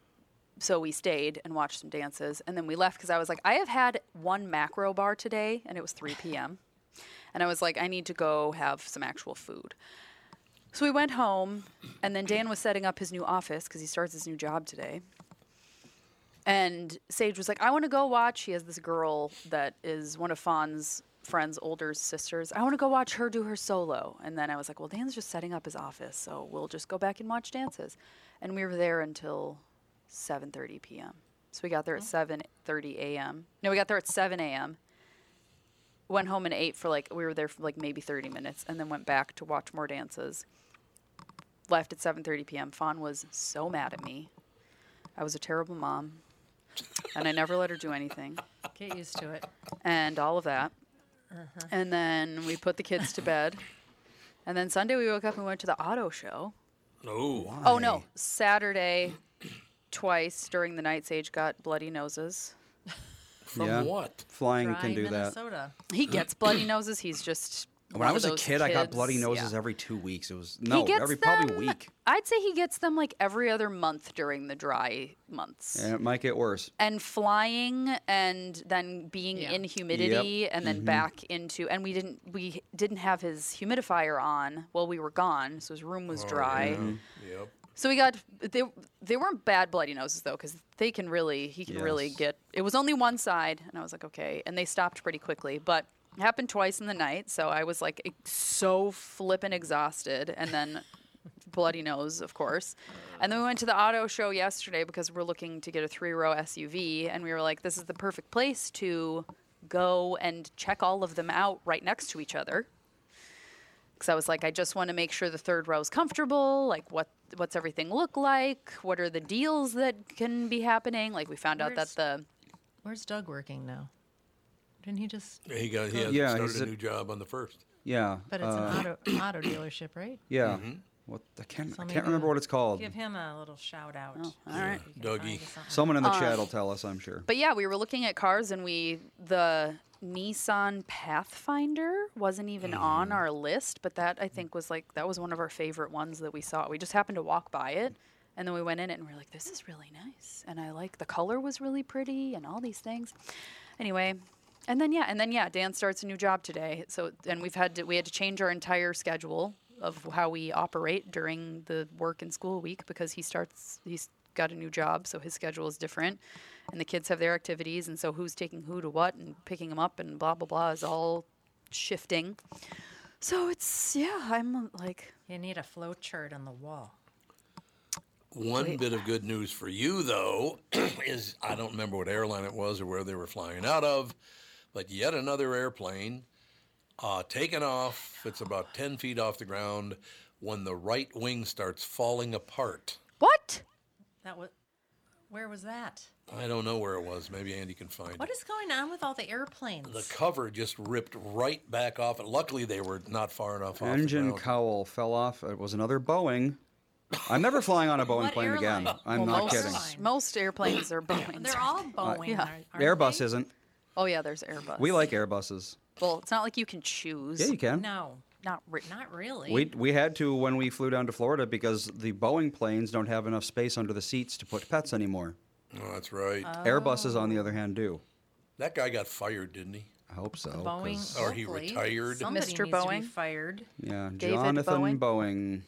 S3: so we stayed and watched some dances. And then we left because I was like, I have had one macro bar today, and it was three p.m. And I was like, I need to go have some actual food. So we went home, and then Dan was setting up his new office because he starts his new job today. And Sage was like, I want to go watch. He has this girl that is one of Fawn's friend's older sisters. I want to go watch her do her solo. And then I was like, well, Dan's just setting up his office, so we'll just go back and watch dances. And we were there until seven thirty p.m. So we got there at seven thirty a.m. No, we got there at seven a.m. Went home and ate for like, we were there for like maybe thirty minutes, and then went back to watch more dances. Left at seven thirty p.m. Fawn was so mad at me. I was a terrible mom, and I never let her do anything,
S5: Get used to it.
S3: and all of that.
S5: Uh-huh.
S3: And then we put the kids to bed. And then Sunday we woke up and went to the auto show.
S2: Oh.
S3: Oh, no. Saturday, twice during the night, Sage got bloody noses.
S2: From
S4: Yeah.
S2: what?
S4: Flying
S5: Dry
S4: can do that.
S5: Minnesota.
S3: He gets bloody noses. He's just
S4: When
S3: one
S4: I
S3: of
S4: was a
S3: those
S4: kid, I got
S3: kids-
S4: bloody noses
S3: yeah.
S4: every two weeks. It was
S3: He
S4: no,
S3: gets
S4: every
S3: them,
S4: probably week.
S3: I'd say he gets them like every other month during the dry months.
S4: And it might get worse.
S3: And flying and then being
S5: Yeah.
S3: in humidity
S4: Yep.
S3: and then
S4: Mhm.
S3: back into and we didn't we didn't have his humidifier on while we were gone, so his room was
S2: Oh,
S3: dry.
S2: yeah. Yep.
S3: So we got they they weren't bad bloody noses though, because they can really he can really
S4: Yes.
S3: get. It was only one side, and I was like okay, and they stopped pretty quickly, but it happened twice in the night, so I was like ex- so flippin' exhausted, and then bloody nose, of course. And then we went to the auto show yesterday because we're looking to get a three row S U V, and we were like, this is the perfect place to go and check all of them out right next to each other. Because I was like, I just want to make sure the third row is comfortable. Like, what what's everything look like? What are the deals that can be happening? Like, we found out that
S5: Where's-
S3: the
S5: Where's Doug working now? Didn't he just?
S2: Yeah, He got he has
S4: Yeah,
S2: started
S4: he's
S2: a
S4: a-
S2: new job on the first.
S4: Yeah.
S5: But it's
S4: uh,
S5: an auto auto dealership, right?
S4: Yeah.
S2: Mhm.
S4: What I can't
S5: So
S4: I
S5: maybe
S4: can't remember what it's called.
S5: Give him a little shout out.
S3: Oh, all right.
S5: If you can
S2: Dougie.
S5: find us something.
S4: Someone in the
S3: Uh,
S4: chat will tell us, I'm sure.
S3: But yeah, we were looking at cars, and we the Nissan Pathfinder wasn't even on our list, but that I think was like that was one of our favorite ones that we saw. We just happened to walk by it, and then we went in it, and we were like, "This is really nice," and I like the color was really pretty, and all these things. Anyway, and then yeah, and then yeah, Dan starts a new job today. So and we've had to we had to change our entire schedule of how we operate during the work and school week because he starts he's got a new job, so his schedule is different, and the kids have their activities, and so who's taking who to what and picking them up and blah blah blah is all shifting. So it's yeah, I'm like
S5: You need a flow chart on the wall.
S2: One
S3: Wait.
S2: bit of good news for you, though, is I don't remember what airline it was or where they were flying out of, but yet another airplane uh, taken off. It's about ten feet off the ground when the right wing starts falling apart.
S3: what?
S5: That was. Where was that?
S2: I don't know where it was. Maybe Andy can find
S5: What
S2: it.
S5: is going on with all the airplanes?
S2: The cover just ripped right back off. And luckily, they were not far enough off the
S4: Engine
S2: ground.
S4: cowl fell off. It was another Boeing. I'm never flying on a Boeing
S5: What
S4: plane again.
S5: airline?
S4: I'm
S3: Well,
S4: not
S3: most,
S4: kidding.
S5: Airline.
S3: most airplanes are Boeing.
S5: They're all Boeing.
S3: yeah.
S5: aren't- aren't
S4: Airbus
S5: they?
S4: isn't.
S3: Oh yeah, there's Airbus.
S4: We like Airbuses.
S3: Well, it's not like you can choose.
S4: Yeah, you can.
S5: No,
S3: Not re-
S5: not really.
S4: We we had to when we flew down to Florida because the Boeing planes don't have enough space under the seats to put pets anymore.
S2: Oh, that's right.
S4: Airbuses, on the other hand, do.
S2: That guy got fired, didn't he?
S4: I hope so.
S5: Boeing.
S4: 'cause-
S2: Or he
S5: hopefully.
S2: retired.
S5: Somebody
S3: Mister
S5: needs to be
S3: Boeing?
S5: fired.
S4: Yeah,
S3: David
S4: Jonathan
S3: Boeing?
S4: Boeing.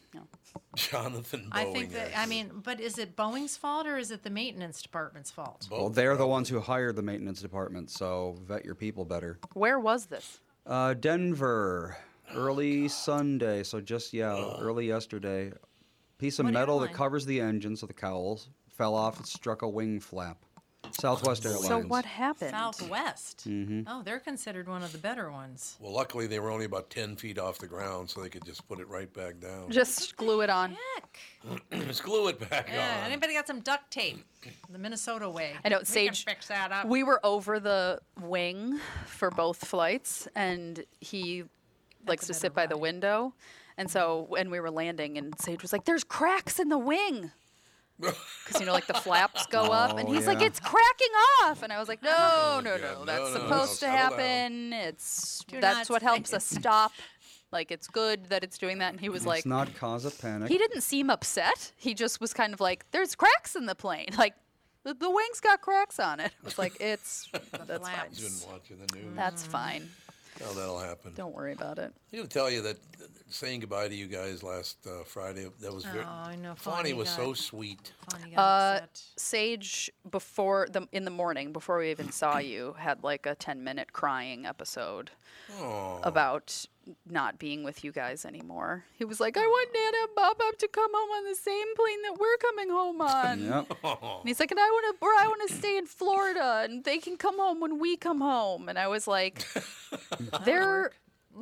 S2: Jonathan Boeing.
S5: I think that. I
S2: actually.
S5: mean, but is it Boeing's fault or is it the maintenance department's fault?
S2: Both,
S4: Well, they're the
S2: probably.
S4: ones who hired the maintenance department, so vet your people better.
S3: Where was this?
S4: Uh, Denver, early Sunday, so just, yeah, early yesterday. Piece of
S5: What
S4: metal that
S5: airline?
S4: covers the engine, so the cowls, fell off. It struck a wing flap. Southwest Airlines.
S3: So what happened?
S5: Southwest.
S4: Mhm.
S5: Oh, they're considered one of the better ones.
S2: Well, luckily they were only about ten feet off the ground, so they could just put it right back down.
S3: Just glue it on.
S5: Heck.
S2: Just glue it back
S5: Yeah,
S2: on.
S5: anybody got some duct tape? The Minnesota way.
S3: I know,
S5: we
S3: Sage-
S5: can fix that up.
S3: We were over the wing for both flights, and he likes
S5: a
S3: to
S5: better
S3: sit by the
S5: ride.
S3: window. And so when we were landing, and Sage was like, "There's cracks in the wing," because you know, like the flaps go up, and
S4: Oh,
S3: he's like,
S4: yeah.
S3: "It's cracking off," and I was like, "No, no,
S2: Yeah,
S3: no,
S2: no,
S3: that's
S2: no, no,
S3: supposed to
S2: settle down.
S3: happen. It's
S5: Do
S3: that's
S5: not
S3: what helps
S5: say
S3: us stop. Like it's good that it's doing that." And he was like,
S4: Let's not cause a panic.
S3: he didn't seem upset. He just was kind of like, "There's cracks in the plane. Like the, the wing's got cracks on it." I was like, "It's that's fine.
S5: flaps.
S2: Been watching the news.
S3: That's fine.
S2: Oh, that'll happen.
S3: Don't worry about it."
S2: I'm going to tell you that uh, saying goodbye to you guys last uh, Friday, that was very.
S5: Oh, I know.
S2: Fonnie was
S5: got,
S2: so sweet.
S5: Fonnie got
S3: Uh,
S5: upset.
S3: Sage, before the in the morning, before we even saw you, had like a ten minute crying episode
S2: Oh,
S3: about not being with you guys anymore. He was like, "I want Nana and Bob Up to come home on the same plane that we're coming home on."
S4: Yep.
S3: And he's like, "And I want to, or I want to stay in Florida, and they can come home when we come home." And I was like, "They're."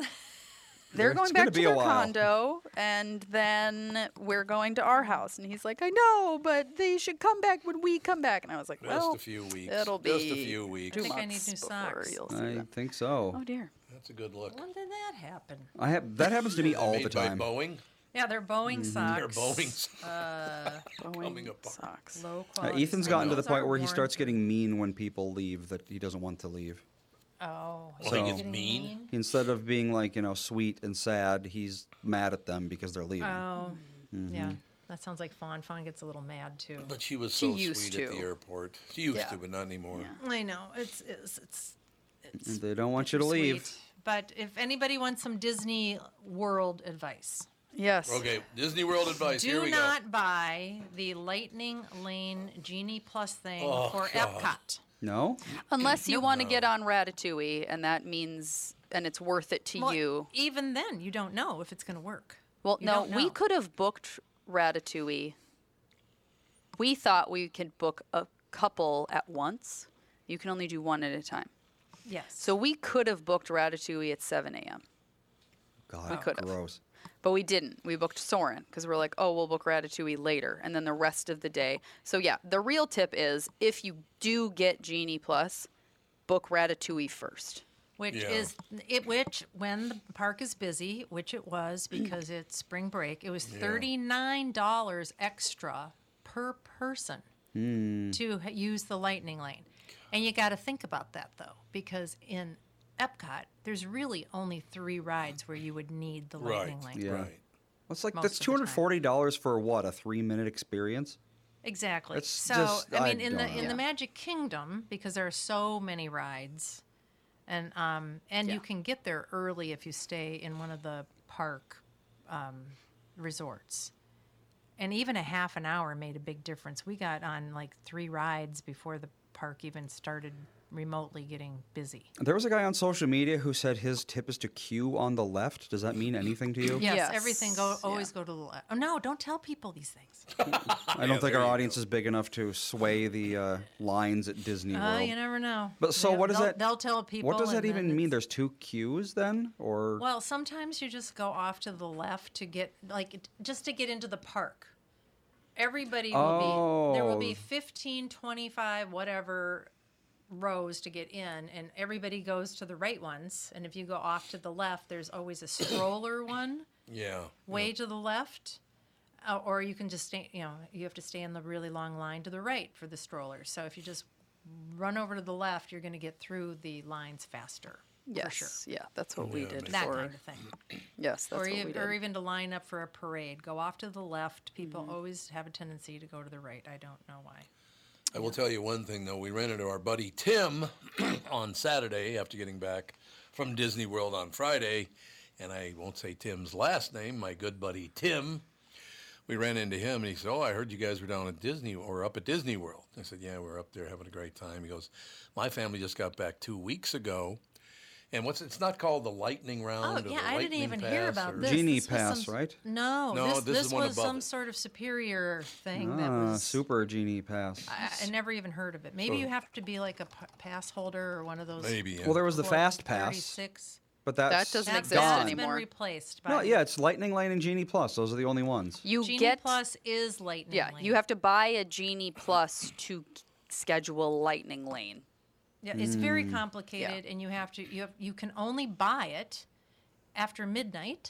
S3: They're
S4: It's
S3: going
S4: gonna
S3: back to
S4: be a
S3: their
S4: while.
S3: condo, and then we're going to our house. And he's like, "I know, but they should come back when we come back." And I was like,
S2: just
S3: "Well,
S2: a few weeks.
S3: it'll be
S2: just a few weeks.
S3: two
S5: I think I
S3: months
S5: need new
S3: before
S5: socks.
S3: you'll see
S4: I
S3: them."
S4: think so.
S3: Oh dear.
S2: That's a good look.
S5: When did that happen?
S4: I have that happens to me all
S2: Made
S4: the
S2: by
S4: time.
S2: Boeing.
S5: Yeah, they're Boeing socks.
S2: They're Boeing.
S5: Uh,
S2: Coming
S3: Boeing
S2: apart.
S3: socks.
S5: low
S4: Uh,
S5: quality.
S4: Ethan's
S5: socks.
S4: gotten to the
S5: Those
S4: point
S5: are
S4: where he
S5: worn
S4: starts
S5: through.
S4: getting mean when people leave that he doesn't want to leave.
S5: Oh,
S2: Well,
S4: So-
S2: he gets mean.
S4: Instead of being like, you know, sweet and sad, he's mad at them because they're leaving.
S5: Oh,
S4: Mm-hmm.
S5: yeah. That sounds like Fawn. Fawn gets a little mad too.
S2: But she was
S3: She
S2: so
S3: used
S2: sweet at
S3: to.
S2: the airport. She used
S3: Yeah.
S2: to, but not anymore.
S5: I know it's it's it's. it's
S4: They don't want you to leave.
S5: sweet. But if anybody wants some Disney World advice,
S3: Yes.
S2: Okay, Disney World advice. Here
S5: do
S2: we
S5: not buy the Lightning Lane Genie Plus thing
S2: Oh,
S5: for
S2: God.
S5: Epcot.
S4: No?
S3: Unless you want to get on Ratatouille, and that means, and it's worth it to
S5: Well,
S3: you.
S5: even then, you don't know if it's going to work.
S3: Well,
S5: You
S3: no,
S5: don't
S3: we
S5: know.
S3: could have booked Ratatouille. We thought we could book a couple at once. You can only do one at a time.
S5: Yes.
S3: So we could have booked Ratatouille at seven a.m.,
S4: God,
S3: We could've.
S4: gross.
S3: but we didn't. We booked Soarin' because we're like, oh, we'll book Ratatouille later, and then the rest of the day. So yeah, the real tip is if you do get Genie Plus, book Ratatouille first.
S5: Which
S2: Yeah.
S5: is it? Which when the park is busy, which it was because it's spring break, it was thirty nine dollars extra per person to h- use the Lightning Lane, and you got to think about that though, because in Epcot, there's really only three rides where you would need the
S2: Right.
S5: Lightning Lane.
S4: Yeah.
S2: Right.
S4: It's like
S5: Most
S4: that's
S5: of the
S4: two hundred forty dollars for what, a three minute experience?
S5: Exactly.
S4: It's
S5: so
S4: just-
S5: I
S4: I
S5: mean, in the
S4: don't
S5: in
S3: know.
S5: the Magic Kingdom, because there are so many rides, and um and
S3: Yeah.
S5: you can get there early if you stay in one of the park um, resorts, and even a half an hour made a big difference. We got on like three rides before the park even started remotely getting busy.
S4: There was a guy on social media who said his tip is to queue on the left. Does that mean anything to you?
S5: Yes,
S3: Yes,
S5: everything go
S3: yeah.
S5: always go to the left. Oh no, don't tell people these things.
S4: I don't
S2: Yeah,
S4: think
S2: there
S4: our
S2: you
S4: audience
S2: go.
S4: is big enough to sway the uh, lines at Disney
S5: Oh,
S4: World.
S5: you never know.
S4: But so
S5: They'll-
S4: what does
S5: they'll-
S4: that?
S5: They'll tell people.
S4: What does that
S5: and then
S4: even mean?
S5: it's-
S4: There's two queues then, or
S5: Well, sometimes you just go off to the left to get like it- just to get into the park. Everybody will be there will be
S4: Oh.
S5: fifteen, twenty-five, whatever rows to get in, and everybody goes to the right ones. And if you go off to the left, there's always a stroller one
S2: Yeah.
S5: way to the left. Uh, or you can just stay, you know, you have to stay in the really long line to the right for the stroller. So if you just run over to the left, you're going to get through the lines faster.
S3: Yes.
S5: For sure.
S3: Yeah, that's what we
S2: Yeah,
S3: did
S2: makes
S5: That
S3: for.
S5: kind of thing.
S3: Yes, that's
S5: or,
S3: what
S5: ev-
S3: we did.
S5: or even to line up for a parade. Go off to the left. People
S3: Mm-hmm.
S5: always have a tendency to go to the right. I don't know why.
S2: I will tell you one thing, though. We ran into our buddy Tim on Saturday after getting back from Disney World on Friday. And I won't say Tim's last name, my good buddy Tim. We ran into him, and he said, oh, I heard you guys were down at Disney or up at Disney World. I said, yeah, we're up there having a great time. He goes, my family just got back two weeks ago. And what's it's not called the Lightning Round
S5: Oh,
S2: or the
S5: yeah, I didn't
S2: Lightning
S5: even
S2: Pass
S5: hear about
S2: or-
S5: this.
S4: Genie
S5: This was
S4: Pass,
S5: some-
S4: right?
S5: No,
S2: No,
S5: this,
S2: this is
S5: this
S2: one
S5: was
S2: above
S5: some
S2: it.
S5: sort of superior thing that
S4: ah,
S5: was.
S4: Super Genie Pass.
S5: I, I never even heard of it. Maybe
S2: So-
S5: you have to be like a p- pass holder or one of those.
S2: Maybe, yeah.
S4: Well, there was the
S5: Club
S4: Fast Pass,
S5: thirty-six.
S4: but that's
S3: That doesn't
S5: That,
S3: exist
S5: that's
S4: gone.
S3: anymore.
S5: been replaced by
S4: No, yeah, it's Lightning Lane and Genie Plus. Those are the only ones.
S3: You
S5: Genie
S3: get
S5: Plus is Lightning
S3: yeah.
S5: Lane.
S3: You have to buy a Genie Plus to schedule Lightning Lane.
S5: Yeah, it's very
S4: Mm.
S5: complicated, and you have to you have you can only buy it after midnight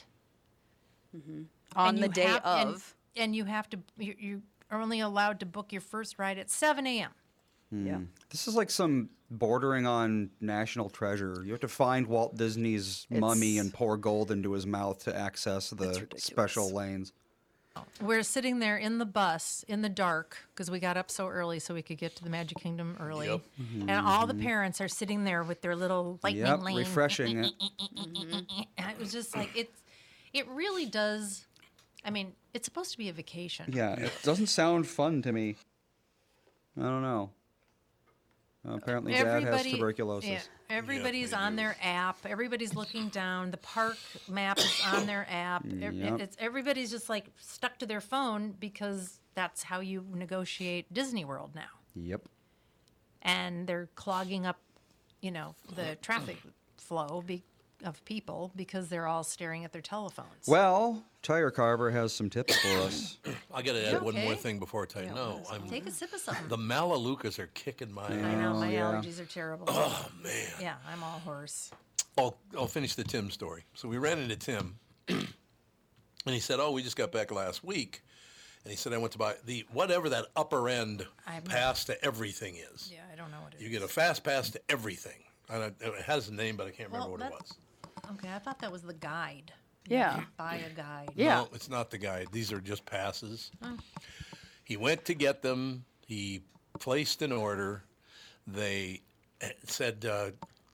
S3: On
S5: and
S3: the
S5: you
S3: day
S5: have- and-
S3: of.
S5: and, you have to you, you are only allowed to book your first ride at seven a.m.
S3: Yeah.
S4: This is like some bordering on National Treasure. You have to find Walt Disney's mummy
S3: It's-
S4: and pour gold into his mouth to access the
S3: ridiculous.
S4: special lanes.
S5: We're sitting there in the bus in the dark because we got up so early so we could get to the Magic Kingdom early,
S2: Yep.
S5: and all the parents are sitting there with their little lightning
S4: Yep,
S5: lane.
S4: refreshing it.
S5: And it was just like it's it really does. I mean, it's supposed to be a vacation.
S4: Yeah, it doesn't sound fun to me. I don't know. Uh, apparently, Dad has
S5: Everybody-
S4: tuberculosis.
S5: Yeah, everybody's
S2: they
S5: on
S2: do.
S5: their app. Everybody's looking down. The park map is on their app. Ev-
S4: Yep.
S5: It's everybody's just like stuck to their phone because that's how you negotiate Disney World now.
S4: Yep.
S5: And they're clogging up, you know, the traffic flow be- of people because they're all staring at their telephones.
S4: Well, Tire Carver has some tips for us.
S2: I got to add
S5: You
S2: one more
S5: okay?
S2: thing before I tell you. No, I'm,
S5: Take a sip of something.
S2: the Malalukas are kicking my
S5: I
S2: ass.
S5: know my
S4: Oh, yeah.
S5: allergies are terrible.
S2: Oh, man.
S5: Yeah, I'm all hoarse.
S2: I'll, I'll finish the Tim story. So we ran into Tim, and he said, oh, we just got back last week. And he said, I went to buy the whatever that upper end
S5: I've-
S2: pass to everything is.
S5: Yeah, I don't know what it is.
S2: You get a fast pass to everything. I don't, it has a name, but I can't remember
S5: Well,
S2: what it
S5: that-
S2: was.
S5: Okay, I thought that was the guide.
S3: Yeah.
S5: Buy a guide.
S3: Yeah.
S2: No, it's not the guide. These are just passes. He went to get them. He placed an order. They said, uh,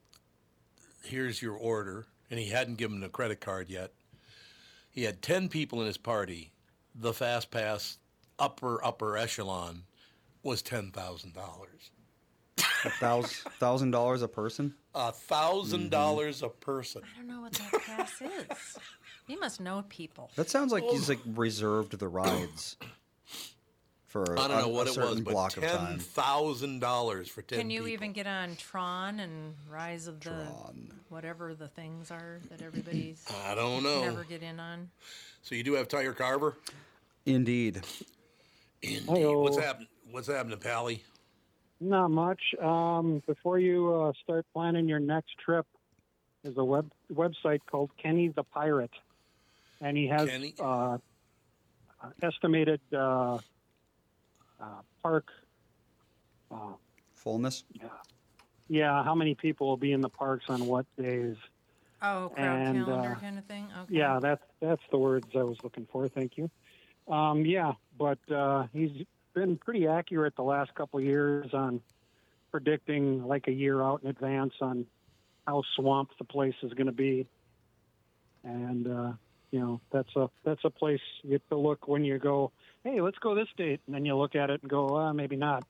S2: here's your order. And he hadn't given a credit card yet. He had ten people in his party. The Fast Pass upper, upper echelon was ten thousand dollars.
S4: A thousand thousand dollars a person.
S2: A thousand dollars a person.
S5: I don't know what that pass is. You must know people.
S4: That sounds like he's like reserved the rides for
S2: I don't know
S4: a,
S2: what
S4: a
S2: it
S4: certain
S2: was, but
S4: block of
S2: ten
S4: time.
S2: thousand dollars for ten
S5: Can you
S2: people.
S5: even get on Tron and Rise of the
S4: Tron.
S5: whatever the things are that everybody's
S2: I don't know.
S5: never get in on?
S2: So you do have Tiger Carver?
S4: Indeed.
S2: Indeed.
S10: Hi-yo.
S2: What's happening? What's happening, Pally?
S10: Not much. Um, before you uh, start planning your next trip, there's a web website called Kenny the Pirate, and he has
S2: Kenny?
S10: uh, estimated uh, uh, park. Uh,
S4: Fullness.
S10: yeah, how many people will be in the parks on what days?
S5: Oh, crowd
S10: And,
S5: calendar
S10: uh,
S5: kind of thing. Okay.
S10: Yeah, that's that's the words I was looking for. Thank you. Um, yeah, but uh, he's been pretty accurate the last couple of years on predicting like a year out in advance on how swamped the place is going to be, and uh, you know that's a that's a place you get to look when you go, hey, let's go this date, and then you look at it and go, uh, maybe not.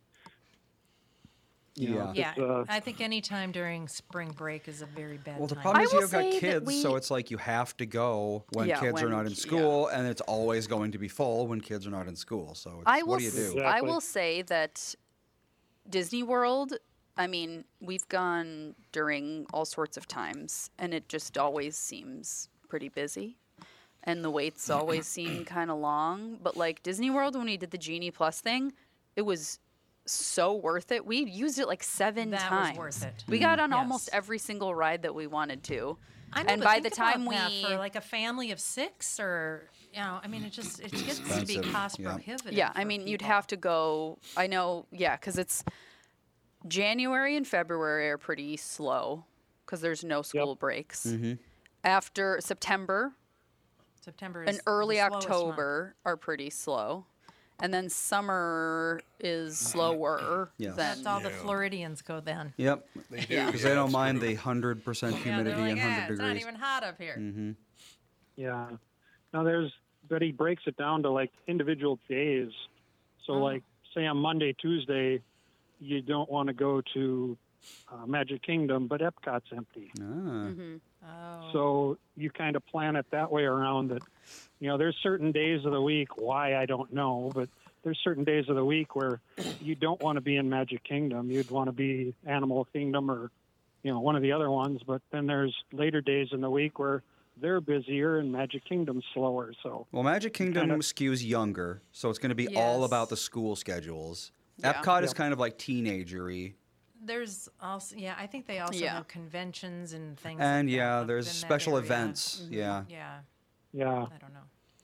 S10: You know,
S4: Yeah.
S5: Yeah,
S10: it's, uh,
S5: I think any time during spring break is a very bad
S4: Well, the
S5: time.
S4: problem
S3: I
S4: is
S3: will
S4: you've got
S3: say that
S4: kids, so
S3: we-
S4: it's like you have to go when
S3: Yeah,
S4: kids are
S3: when-
S4: not in
S3: yeah.
S4: school, and it's always going to be full when kids are not in school. So it's,
S3: I will
S4: what do you
S3: s-
S4: do?
S10: Exactly.
S3: I will say that Disney World, I mean, we've gone during all sorts of times, and it just always seems pretty busy. And the waits always seem kind of long. But like Disney World, when we did the Genie Plus thing, it was so worth it. We used it like seven
S5: That was
S3: times.
S5: worth it.
S3: We got on almost
S5: Yes.
S3: every single ride that we wanted to.
S5: I know,
S3: and
S5: but
S3: by
S5: think
S3: the time
S5: about that
S3: we
S5: for like a family of six, or you know, I mean, it just it gets to be
S4: Expensive,
S5: cost
S4: yeah.
S5: prohibitive.
S3: Yeah, I
S5: for
S3: mean, you'd
S5: people.
S3: have to go. I know, yeah, because it's January and February are pretty slow because there's no school breaks.
S4: Mm-hmm.
S3: After September
S5: September is
S3: and early
S5: the slowest month.
S3: October are pretty slow, and then summer is slower
S4: Yes.
S3: than.
S5: That's all the
S2: Yeah.
S5: Floridians go then.
S4: Yep.
S2: They do.
S3: Yeah.
S4: Because
S2: yeah,
S4: they don't
S2: it's
S4: mind
S2: true.
S4: the hundred percent
S5: Yeah,
S4: humidity
S5: they're like,
S4: and
S5: "Ah,
S4: hundred
S5: it's not
S4: degrees.
S5: even hot up here.
S4: Mm-hmm.
S10: Yeah. Now there's, but he breaks it down to like individual days. So
S5: Oh.
S10: like, say on Monday, Tuesday, you don't want to go to uh, Magic Kingdom, but Epcot's empty.
S4: Ah.
S3: Mhm.
S5: Oh,
S10: So you kind of plan it that way around that, you know, there's certain days of the week, why I don't know, but there's certain days of the week where you don't want to be in Magic Kingdom. You'd want to be Animal Kingdom or, you know, one of the other ones. But then there's later days in the week where they're busier and Magic Kingdom's slower. So
S4: Well, Magic Kingdom
S10: kinda-
S4: skews younger, so it's going to be all
S5: Yes.
S4: about the school schedules.
S3: Yeah.
S4: Epcot is
S10: Yep.
S4: kind of like teenagery.
S5: there's also yeah, I think they also
S3: Yeah.
S5: have conventions and things.
S4: And
S5: like that
S4: yeah,
S5: up
S4: there's
S5: in that
S4: special
S5: area.
S4: events. Yeah.
S5: Yeah,
S10: yeah,
S5: I don't know.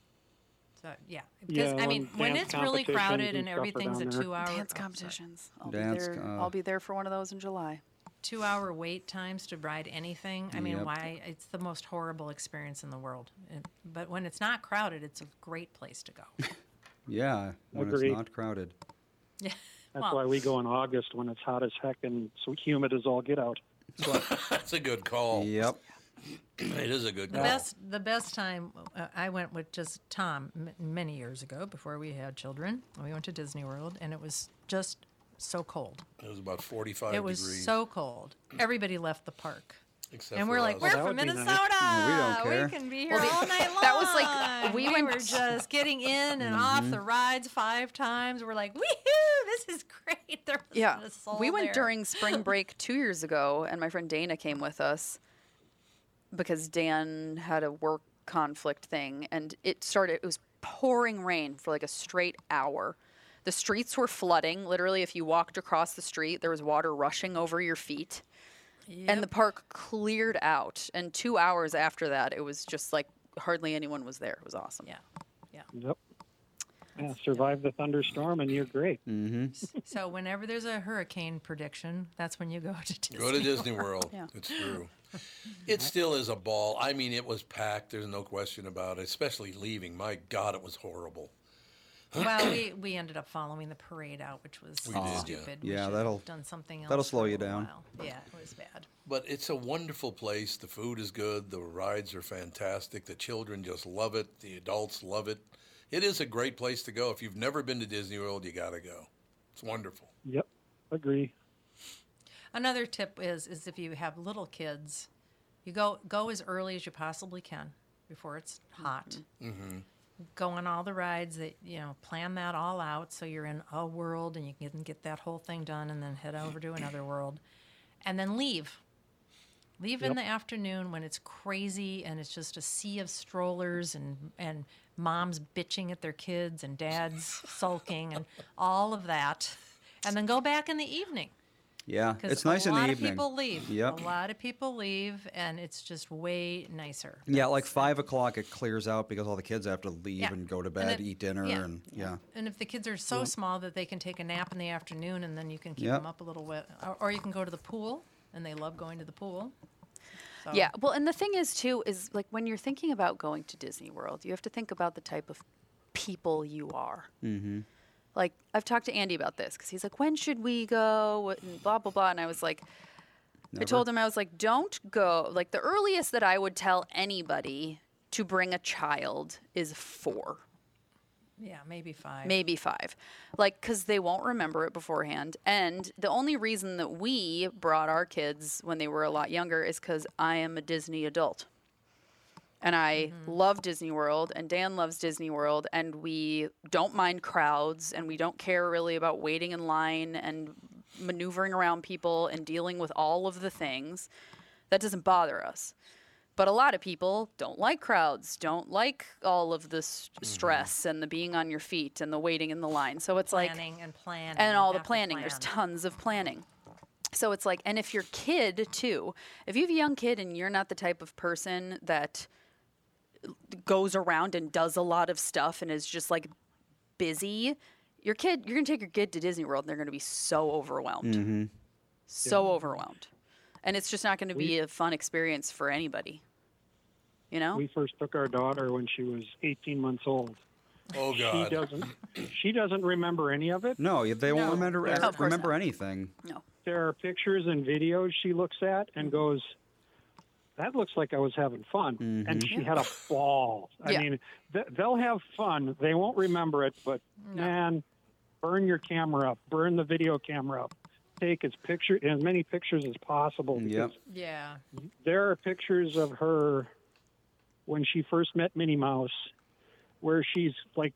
S5: So yeah, because
S10: Yeah,
S5: I mean,
S10: when
S5: when
S10: dance
S5: it's really
S10: competitions
S5: crowded
S10: and
S5: and
S10: stuff are
S5: everything's a
S10: down there.
S5: two-hour
S3: Dance
S5: oh, sorry.
S3: competitions. I'll
S4: Dance
S3: be there.
S4: co-
S3: I'll be there for one of those in July.
S5: two-hour wait times to ride anything. I mean,
S4: Yep.
S5: why? It's the most horrible experience in the world. It, but when it's not crowded, it's a great place to go.
S4: Yeah, when
S10: Agreed.
S4: it's not crowded.
S5: Yeah.
S10: that's
S5: Well,
S10: why we go in August when it's hot as heck and so humid as all get out.
S2: That's a good call.
S4: Yep.
S2: It is a good
S5: The
S2: call.
S5: best, the best time uh, I went with just Tom m- many years ago before we had children. We went to Disney World, and it was just so cold.
S2: It was about forty-five
S5: It was
S2: degrees.
S5: so cold. Everybody left the park,
S2: except
S5: and
S2: for
S5: we're like,
S2: us.
S5: "We're
S10: that
S5: from
S10: would be nice.
S5: Minnesota.
S4: We don't care."
S5: can be here
S3: Well,
S5: all night long."
S3: that was like- we went-
S5: were just getting in and off
S4: Mm-hmm.
S5: the rides five times. We're like, "Woohoo! This is great." There was
S3: Yeah,
S5: not a soul
S3: we went
S5: there.
S3: during spring break two years ago, and my friend Dana came with us because Dan had a work conflict thing, and it started. It was pouring rain for like a straight hour. The streets were flooding. Literally, if you walked across the street, there was water rushing over your feet, and the park cleared out. And two hours after that, it was just like hardly anyone was there. It was awesome.
S5: Yeah, yeah.
S10: Yep. Yeah, survive the thunderstorm and you're great.
S4: Mm-hmm.
S5: So whenever there's a hurricane prediction, that's when you go to Disney
S2: Go to Disney
S5: World.
S2: World.
S3: Yeah.
S2: It's true. It still is a ball. I mean, it was packed. There's no question about it, especially leaving. My God, it was horrible.
S5: Well, we, we ended up following the parade out, which was
S2: We did, yeah.
S5: stupid.
S4: Yeah,
S5: we should
S4: that'll-
S5: have done something else.
S4: that'll
S5: for
S4: slow
S5: a
S4: you
S5: little
S4: down.
S5: while. Yeah, it was bad.
S2: But it's a wonderful place. The food is good. The rides are fantastic. The children just love it. The adults love it. It is a great place to go. If you've never been to Disney World, you got to go. It's wonderful.
S10: Yep, agree.
S5: Another tip is is if you have little kids, you go go as early as you possibly can before it's hot.
S2: Mm-hmm.
S5: Go on all the rides that you know. Plan that all out so you're in a world and you can get that whole thing done, and then head over to another world, and then leave. Leave in
S10: Yep.
S5: the afternoon when it's crazy and it's just a sea of strollers and and moms bitching at their kids and dads sulking and all of that, and then go back in the evening.
S4: Yeah,
S5: Because
S4: it's nice
S5: a
S4: in the
S5: lot
S4: evening.
S5: of people leave.
S4: Yep.
S5: A lot of people leave, and it's just way nicer.
S4: Yeah, like five o'clock it clears out because all the kids have to leave
S5: Yeah.
S4: and go to
S5: And
S4: bed,
S5: it-
S4: eat dinner,
S5: yeah.
S4: and yeah.
S5: And if the kids are so small that they can take a nap in the afternoon, and then you can keep
S4: Yep.
S5: them up a little bit, or, or you can go to the pool, and they love going to the pool. So,
S3: Yeah, well, and the thing is, too, is like when you're thinking about going to Disney World, you have to think about the type of people you are.
S4: Mm-hmm.
S3: Like, I've talked to Andy about this because he's like, when should we go? And blah, blah, blah. And I was like, I told him, I was like, don't go. Like, the earliest that I would tell anybody to bring a child is four.
S5: Yeah, maybe five.
S3: Maybe five. Like, because they won't remember it beforehand. And the only reason that we brought our kids when they were a lot younger is because I am a Disney adult. And I love Disney World, and Dan loves Disney World, and we don't mind crowds, and we don't care really about waiting in line and maneuvering around people and dealing with all of the things. That doesn't bother us. But a lot of people don't like crowds, don't like all of the s- stress and the being on your feet and the waiting in the line. So it's like,
S5: Planning and planning.
S3: and all the
S5: have to
S3: planning. There's
S5: plan.
S3: tons of planning. So it's like, and if your kid too, if you have a young kid and you're not the type of person that goes around and does a lot of stuff and is just like busy, your kid, you're gonna take your kid to Disney World and they're gonna be so overwhelmed,
S4: Mm-hmm.
S3: so overwhelmed, and it's just not gonna be a fun experience for anybody. You know?
S10: We first took our daughter when she was eighteen months old.
S2: Oh,
S10: She
S2: God.
S10: doesn't. She doesn't remember any of it.
S4: No, they won't
S5: No.
S4: remember
S10: Of
S3: course
S4: remember
S3: not.
S4: anything.
S3: No.
S10: There are pictures and videos she looks at and goes, "That looks like I was having fun," and she had a ball. I
S3: Yeah.
S10: mean, th- they'll have fun. They won't remember it, but man, burn your camera up, burn the video camera up, take as picture as many pictures as possible.
S4: Yep.
S10: Because
S5: Yeah.
S10: there are pictures of her when she first met Minnie Mouse, where she's like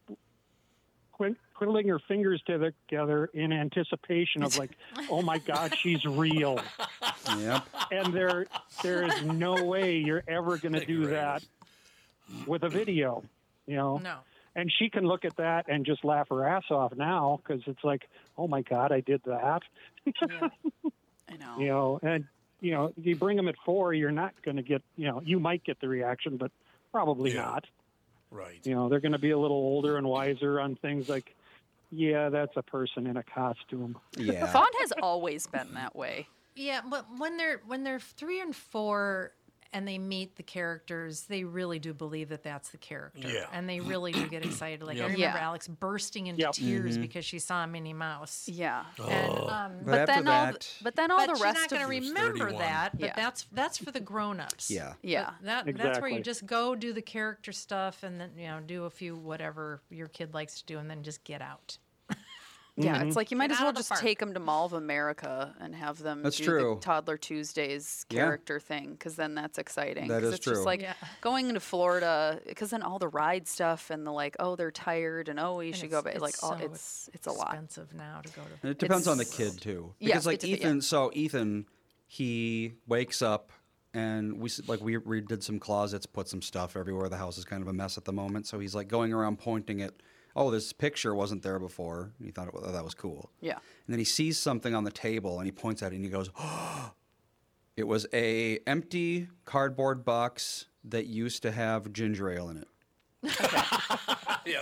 S10: quin- twiddling her fingers together in anticipation of like, oh my God, she's real.
S4: Yep.
S10: And there, there is no way you're ever going to do that with a video, you know.
S5: No.
S10: And she can look at that and just laugh her ass off now because it's like, oh my God, I did that.
S5: Yeah.
S3: I know.
S10: You know, and you know, you bring them at four, you're not going to get, you know, you might get the reaction, but probably
S2: Yeah.
S10: not.
S2: Right.
S10: You know, they're going to be a little older and wiser on things like, yeah, that's a person in a costume.
S4: Yeah.
S3: Fawn has always been that way.
S5: Yeah, but when they're when they're three and four and they meet the characters, they really do believe that that's the character,
S2: Yeah.
S5: and they really do get excited. Like I
S2: Yep.
S5: remember
S3: Yeah.
S5: Alex bursting into
S10: Yep.
S5: tears because she saw Minnie Mouse.
S3: Yeah.
S5: And, um,
S4: But,
S3: But
S4: after
S3: then all,
S4: that,
S3: the, but then all
S5: but
S3: the
S5: she's
S3: rest
S5: not going to
S3: of
S2: She was
S5: remember
S2: thirty-one.
S5: that. But
S3: Yeah.
S5: that's that's for the grown-ups.
S4: yeah.
S3: yeah.
S5: That that's where you
S10: Exactly.
S5: just go do the character stuff and then you know do a few whatever your kid likes to do and then just get out.
S3: Yeah, it's like you might
S5: Get
S3: as
S5: out
S3: well
S5: of the
S3: just
S5: park.
S3: take them to Mall of America and have them
S4: That's
S3: do
S4: true.
S3: the Toddler Tuesdays
S4: Yeah.
S3: character thing, because then that's exciting.
S4: That
S3: 'Cause
S4: is
S3: it's just
S4: true.
S3: like
S5: Yeah.
S3: going into Florida, because then all the ride stuff and the like, oh, they're tired and oh, we
S5: And
S3: should
S5: it's-
S3: go back.
S5: it's
S3: Like, all,
S5: so
S3: it's it's a lot.
S5: Expensive now to go to.
S4: And it depends on the
S3: It's-
S4: kid too.
S3: Yeah,
S4: Because like
S3: it dep- yeah.
S4: Ethan, so Ethan, he wakes up and we s- like we we did some closets, put some stuff everywhere. The house is kind of a mess at the moment, so he's like going around pointing at, oh, this picture wasn't there before. And he thought it, was- that was cool.
S3: Yeah.
S4: And then he sees something on the table and he points at it and he goes, oh, it was a empty cardboard box that used to have ginger ale in it.
S2: Yeah,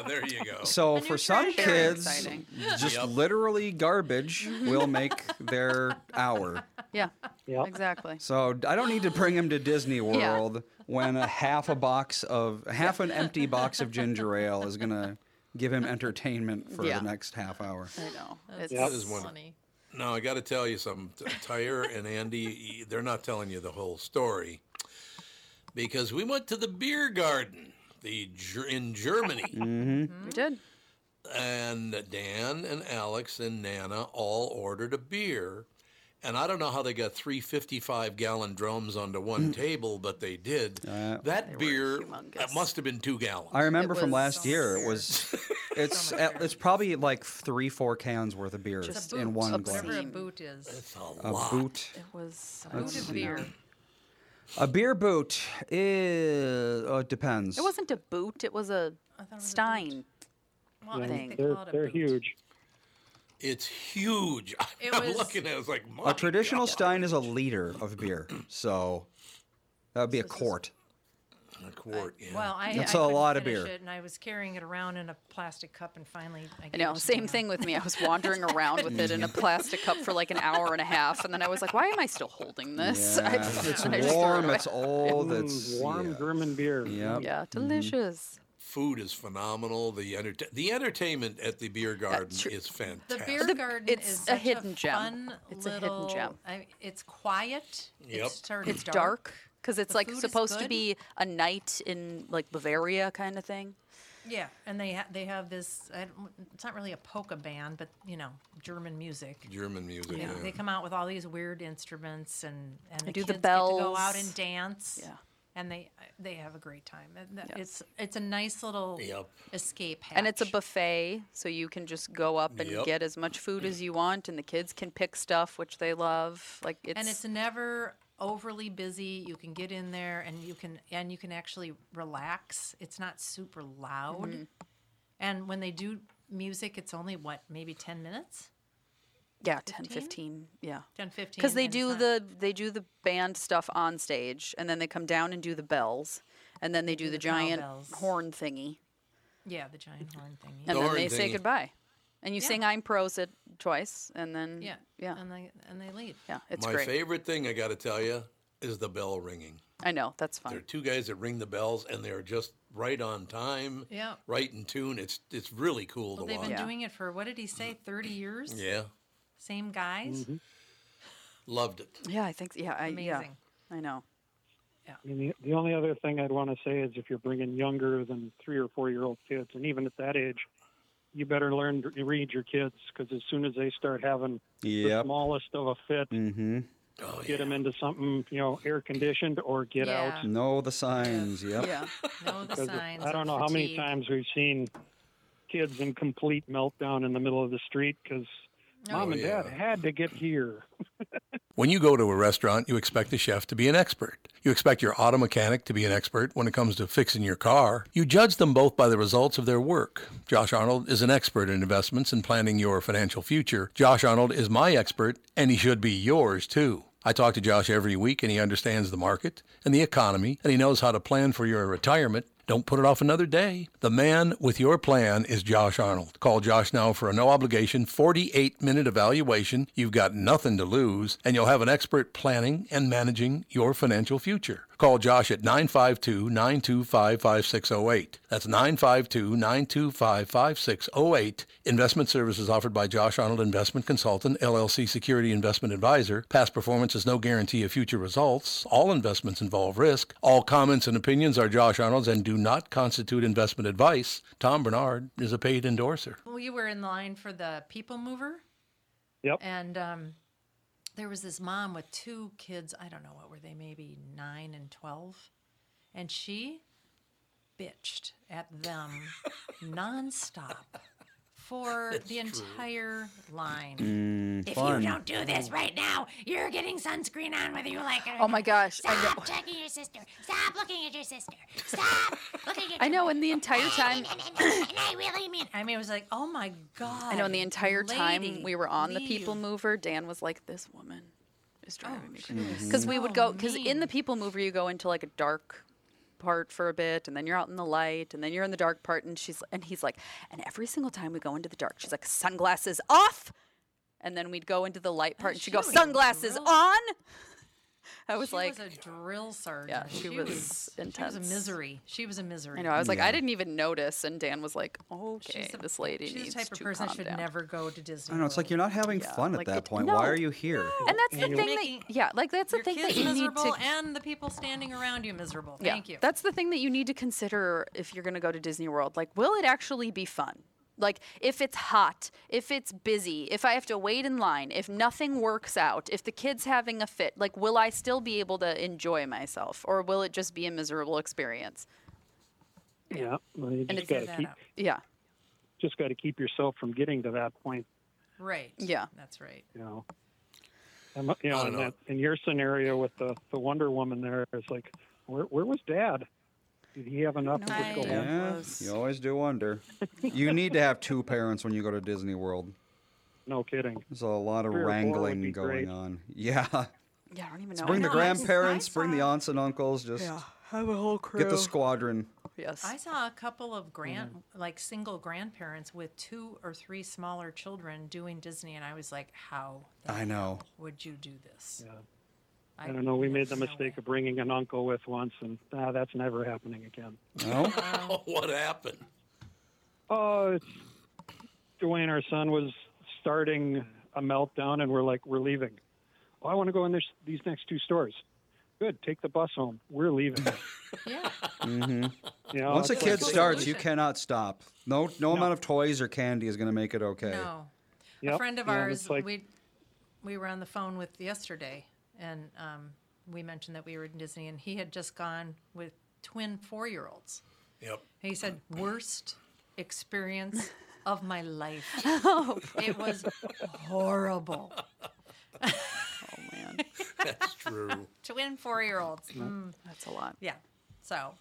S2: there you go.
S4: So for some
S3: Very
S4: kids,
S3: exciting.
S4: just
S2: Yep.
S4: literally garbage will make their hour.
S3: Yeah,
S10: Yep.
S3: exactly.
S4: So I don't need to bring him to Disney
S3: Yeah.
S4: World when a half a box of half an empty box of ginger ale is gonna give him entertainment for
S3: Yeah.
S4: the next half hour.
S3: I know. It's
S10: Yep.
S2: This is one-
S5: Funny.
S2: No, I got to tell you something. T- Tyre and Andy, they're not telling you the whole story because we went to the beer garden the Ger- in Germany,
S3: we did.
S2: and Dan and Alex and Nana all ordered a beer. And I don't know how they got three fifty-five gallon drums onto one table, but they did.
S4: Uh,
S2: that beer,
S3: humongous.
S2: it must have been two gallons.
S4: I remember
S3: It
S4: from
S3: was
S4: last
S3: so
S4: year.
S3: much
S4: It was it's
S5: So much
S4: at-
S5: beer.
S4: it's probably like three four cans worth of beer
S5: It's a
S4: in
S5: boot.
S4: one
S3: Obscene.
S4: glass.
S5: Whatever a boot is.
S2: It's a
S4: A
S2: lot.
S4: boot.
S3: It was.
S5: A boot
S4: Let's
S5: of
S4: see.
S5: beer.
S4: A beer boot is. Oh, it depends.
S3: It wasn't a boot. It was a
S5: I thought it was a
S3: Stein.
S5: Well,
S10: Yeah,
S5: I think they
S10: they're
S5: call it a
S10: they're
S5: boot.
S10: huge.
S2: It's huge.
S5: It
S2: I'm
S5: was-
S2: looking at it, it's like,
S4: A
S2: my
S4: traditional
S2: God.
S4: stein is a liter of beer, so that would be a quart.
S2: A quart, yeah.
S5: Well, I,
S4: That's
S5: I
S4: a
S5: couldn't
S4: lot of
S5: finish
S4: beer.
S5: It, and I was carrying it around in a plastic cup, and finally I
S3: I
S5: gave
S3: know,
S5: it to
S3: same
S5: Dan.
S3: thing with me. I was wandering around with it in a plastic cup for like an hour and a half, and then I was like, "Why am I still holding this?" I
S4: Yeah,
S3: just-
S4: it's
S3: and I just threw it
S4: warm.
S3: away.
S4: It's old.
S10: Mm,
S4: It's
S10: warm
S4: yeah.
S10: German beer.
S4: Yep.
S3: Yeah, delicious.
S2: Food is phenomenal. The enter- the entertainment at the beer garden
S3: tr-
S2: is
S5: The
S2: fantastic.
S5: beer
S3: The-
S5: garden
S3: it's
S5: is
S3: a
S5: such
S3: hidden gem.
S5: Fun
S3: It's a hidden
S5: little,
S3: gem.
S5: I, it's quiet.
S2: Yep.
S5: It's, sort of
S3: It's dark because it's
S5: The
S3: like
S5: food is
S3: supposed to
S5: good.
S3: be a night in like Bavaria kind of thing.
S5: Yeah, and they ha- they have this. I don't, it's not really a polka band, but you know, German music.
S2: German music.
S5: They,
S2: Yeah.
S5: they come out with all these weird instruments, and and
S3: They
S5: the
S3: do
S5: kids
S3: the
S5: get to go
S3: bells.
S5: out and dance.
S3: Yeah.
S5: And they they have a great time. And that-
S3: Yeah.
S5: It's it's a nice little
S2: Yep.
S5: escape hatch.
S3: And it's a buffet, so you can just go up and
S2: Yep.
S3: get as much food as you want, and the kids can pick stuff which they love. Like it's,
S5: and it's never overly busy. You can get in there and you can and you can actually relax. It's not super loud.
S3: Mm-hmm.
S5: And when they do music, it's only what, maybe ten minutes?
S3: yeah, ten,
S5: fifteen?
S3: fifteen, yeah.
S5: ten, fifteen.
S3: Because they
S5: and it's
S3: do
S5: not-
S3: the they do the band stuff on stage, and then they come down and do the bells, and then they, do,
S5: do
S3: the,
S5: the
S3: giant
S5: cowbells.
S3: horn thingy,
S5: Yeah, the giant horn thingy.
S3: and
S2: The
S3: then
S2: horn
S3: they say
S2: thingy.
S3: goodbye, and you
S5: Yeah.
S3: sing "I'm Prosit" twice, and then
S5: yeah.
S3: yeah,
S5: And they and they leave.
S3: yeah, it's
S2: My
S3: great.
S2: favorite thing I got to tell you is the bell ringing.
S3: I know that's
S2: There are
S3: fun.
S2: two guys that ring the bells, and they're just right on time,
S5: Yeah.
S2: right in tune. It's it's really cool
S5: Well,
S2: to
S5: they've
S2: watch.
S5: been
S3: Yeah.
S5: doing it for, what did he say, thirty years?
S2: Yeah,
S5: Same guys?
S2: loved it.
S3: Yeah, I think yeah, I yeah,
S5: Amazing.
S3: I know.
S10: I mean, the, the only other thing I'd want to say is if you're bringing younger than three or four year old kids, and even at that age, you better learn to read your kids because as soon as they start having the
S4: Yep.
S10: smallest of a fit,
S4: Mm-hmm.
S2: Oh,
S10: get
S2: yeah.
S10: them into something, you know, air conditioned or get
S5: Yeah.
S10: out.
S4: Know the signs. Yep.
S3: Yeah,
S5: Know the
S10: 'Cause
S5: signs.
S10: I don't
S5: of
S10: know how many
S5: fatigue.
S10: times we've seen kids in complete meltdown in the middle of the street because
S5: Oh,
S10: mom and
S2: yeah.
S10: dad had to get here.
S2: When you go to a restaurant, you expect the chef to be an expert. You expect your auto mechanic to be an expert when it comes to fixing your car. You judge them both by the results of their work. Josh Arnold is an expert in investments and planning your financial future. Josh Arnold is my expert, and he should be yours too. I talk to Josh every week, and he understands the market and the economy, and he knows how to plan for your retirement. Don't put it off another day. The man with your plan is Josh Arnold. Call Josh now for a no-obligation forty-eight minute evaluation. You've got nothing to lose, and you'll have an expert planning and managing your financial future. Call Josh at nine five two, nine two five, five six zero eight. That's nine five two, nine two five, five six zero eight. Investment services offered by Josh Arnold Investment Consultant, L L C Security Investment Advisor. Past performance is no guarantee of future results. All investments involve risk. All comments and opinions are Josh Arnold's and do not constitute investment advice. Tom Bernard is a paid endorser.
S5: We were in line for the People Mover.
S10: Yep.
S5: And um, there was this mom with two kids. I don't know, what were they, maybe nine and twelve? And she bitched at them nonstop for the entire line.
S4: Mm,
S11: If
S4: fun.
S11: you don't do this right now, you're getting sunscreen on whether you like it or
S3: Oh my
S11: not.
S3: gosh, I
S11: Stop
S3: know.
S11: checking your sister. Stop looking at your sister. Stop looking at
S3: I
S11: your
S3: know. And the entire time,
S11: And, and, and, and I really mean
S5: I mean, it was like, oh my God.
S3: I know. And the entire time
S5: lady,
S3: we were on the People
S5: leave.
S3: Mover, Dan was like, "This woman is driving me
S5: she
S3: crazy."
S5: was
S3: Because we would go, because
S5: so
S3: in the
S5: mean.
S3: People Mover, you go into like a dark part for a bit, and then you're out in the light, and then you're in the dark part. And she's and he's like, and every single time we go into the dark, she's like, sunglasses off. And then we'd go into the light part, and she'd
S5: she
S3: go,
S5: was a
S3: sunglasses
S5: drill-
S3: on. I was
S5: she
S3: like,
S5: was a drill sergeant.
S3: yeah, she was
S5: She
S3: intense.
S5: was a misery. She was a misery.
S3: I know. I was like,
S4: Yeah.
S3: I didn't even notice, and Dan was like, okay,
S5: She's the-
S3: this lady
S5: She's
S3: needs
S5: the type of
S3: to
S5: person that
S3: calm
S5: should
S3: down.
S5: never go to Disney.
S4: I know. It's like
S5: World.
S4: you're not having
S3: Yeah,
S4: fun
S3: like
S4: at that
S3: it-
S4: point.
S3: no.
S4: Why are you here?
S3: And that's the
S5: You're
S3: thing
S5: making
S3: that, yeah, like that's the
S5: your
S3: thing
S5: kids
S3: that you need
S5: miserable
S3: to.
S5: and the people standing around you miserable.
S3: Yeah,
S5: Thank you.
S3: that's the thing that you need to consider if you're going to go to Disney World. Like, will it actually be fun? Like, if it's hot, if it's busy, if I have to wait in line, if nothing works out, if the kid's having a fit, like, will I still be able to enjoy myself, or will it just be a miserable experience?
S10: Yeah, well, you
S3: And
S10: just
S3: it's-
S10: got to
S5: Figure
S10: keep
S5: that out.
S3: Yeah,
S10: just got to keep yourself from getting to that point.
S5: Right.
S3: Yeah.
S5: That's right.
S10: You know, and, you know,
S2: I
S10: in,
S2: don't know.
S10: that, in your scenario with the the Wonder Woman, there, it's like, where where was Dad? Did he have enough to just go
S5: I-
S10: home?
S4: Yeah,
S3: was-
S4: you always do wonder. You need to have two parents when you go to Disney World.
S10: No kidding.
S4: There's a lot of
S10: Three or four would
S4: wrangling
S10: be
S4: going
S10: great.
S4: on. Yeah.
S3: yeah, I don't even know.
S4: Bring the
S5: know, I s-
S4: grandparents,
S5: I
S4: bring the
S5: saw-
S4: aunts and uncles. Just
S3: have a whole crew.
S4: get the squadron.
S3: Yes.
S5: I saw a couple of grand, like single grandparents with two or three smaller children doing Disney, and I was like, "How the
S4: I know.
S5: hell would you do this?"
S10: Yeah. I don't know. We made the mistake of bringing an uncle with once, and ah, that's never happening again.
S4: No?
S2: What happened?
S10: Oh, it's Dwayne, our son, was starting a meltdown, and we're like, we're leaving. Oh, I want to go in this, these next two stores. Good, take the bus home. We're leaving.
S5: Yeah.
S4: hmm
S10: You know,
S4: Once a
S10: it's
S4: kid
S10: like-
S4: starts, you
S5: solution.
S4: cannot stop. No, no, amount of toys or candy is going to make it okay.
S5: No. A
S10: Yep,
S5: friend of
S10: yeah,
S5: ours,
S10: it's like-
S5: we we were on the phone with yesterday, and um, we mentioned that we were in Disney, and he had just gone with twin four-year-olds.
S2: Yep.
S5: He said, worst experience of my life.
S3: Oh,
S5: It was horrible.
S3: oh man,
S2: That's true.
S5: Twin four-year-olds. Mm,
S3: that's a lot.
S5: yeah. So,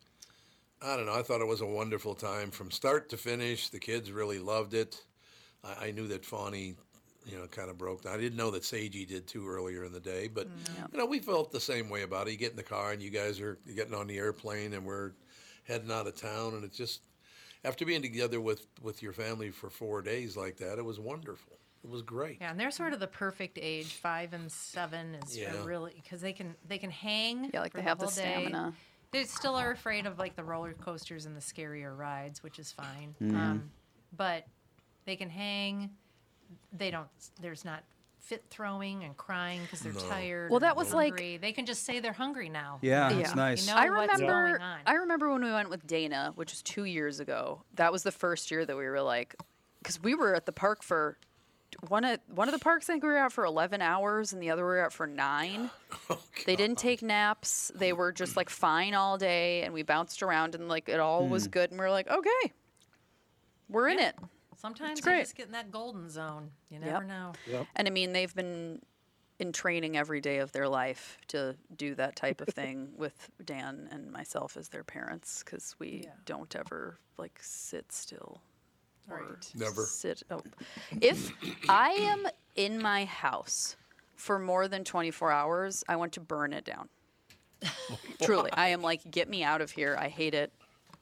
S2: I don't know. I thought it was a wonderful time from start to finish. The kids really loved it. I, I knew that Fawny, you know, kind of broke down. I didn't know that Seiji did too earlier in the day, but you know, we felt the same way about it. You get in the car and you guys are getting on the airplane and we're heading out of town, and it's just after being together with with your family for four days like that, it was wonderful. It was great.
S5: yeah, and they're sort of the perfect age. Five and seven is a
S2: Yeah.
S5: really because they can they can hang.
S3: Yeah, like
S5: for
S3: they have the
S5: whole day.
S3: stamina.
S5: They still are afraid of like the roller coasters and the scarier rides, which is fine.
S3: Mm-hmm.
S5: Um, but they can hang. They don't. There's not fit throwing and crying because they're
S2: No.
S5: tired.
S3: Well,
S5: or
S3: that was like-
S5: hungry. They can just say they're hungry now.
S4: Yeah,
S3: Yeah.
S4: it's nice.
S5: You know
S3: I
S5: what's
S3: remember.
S5: going on.
S3: I remember when we went with Dana, which was two years ago. That was the first year that we were like, because we were at the park for one of one of the parks. I think we were out for eleven hours, and the other we were out for nine. They didn't take naps. They were just like fine all day, and we bounced around, and like it all was good. And we were like, okay, we're in
S5: Yeah.
S3: it.
S5: Sometimes you
S3: great.
S5: just get in that golden zone. You
S3: Yep.
S5: never know.
S3: And I mean, they've been in training every day of their life to do that type of thing with Dan and myself as their parents, because we
S5: Yeah.
S3: don't ever like sit still or
S5: Right.
S2: Never.
S3: sit. Oh. If I am in my house for more than twenty-four hours, I want to burn it down. Truly, I am like, get me out of here. I hate it.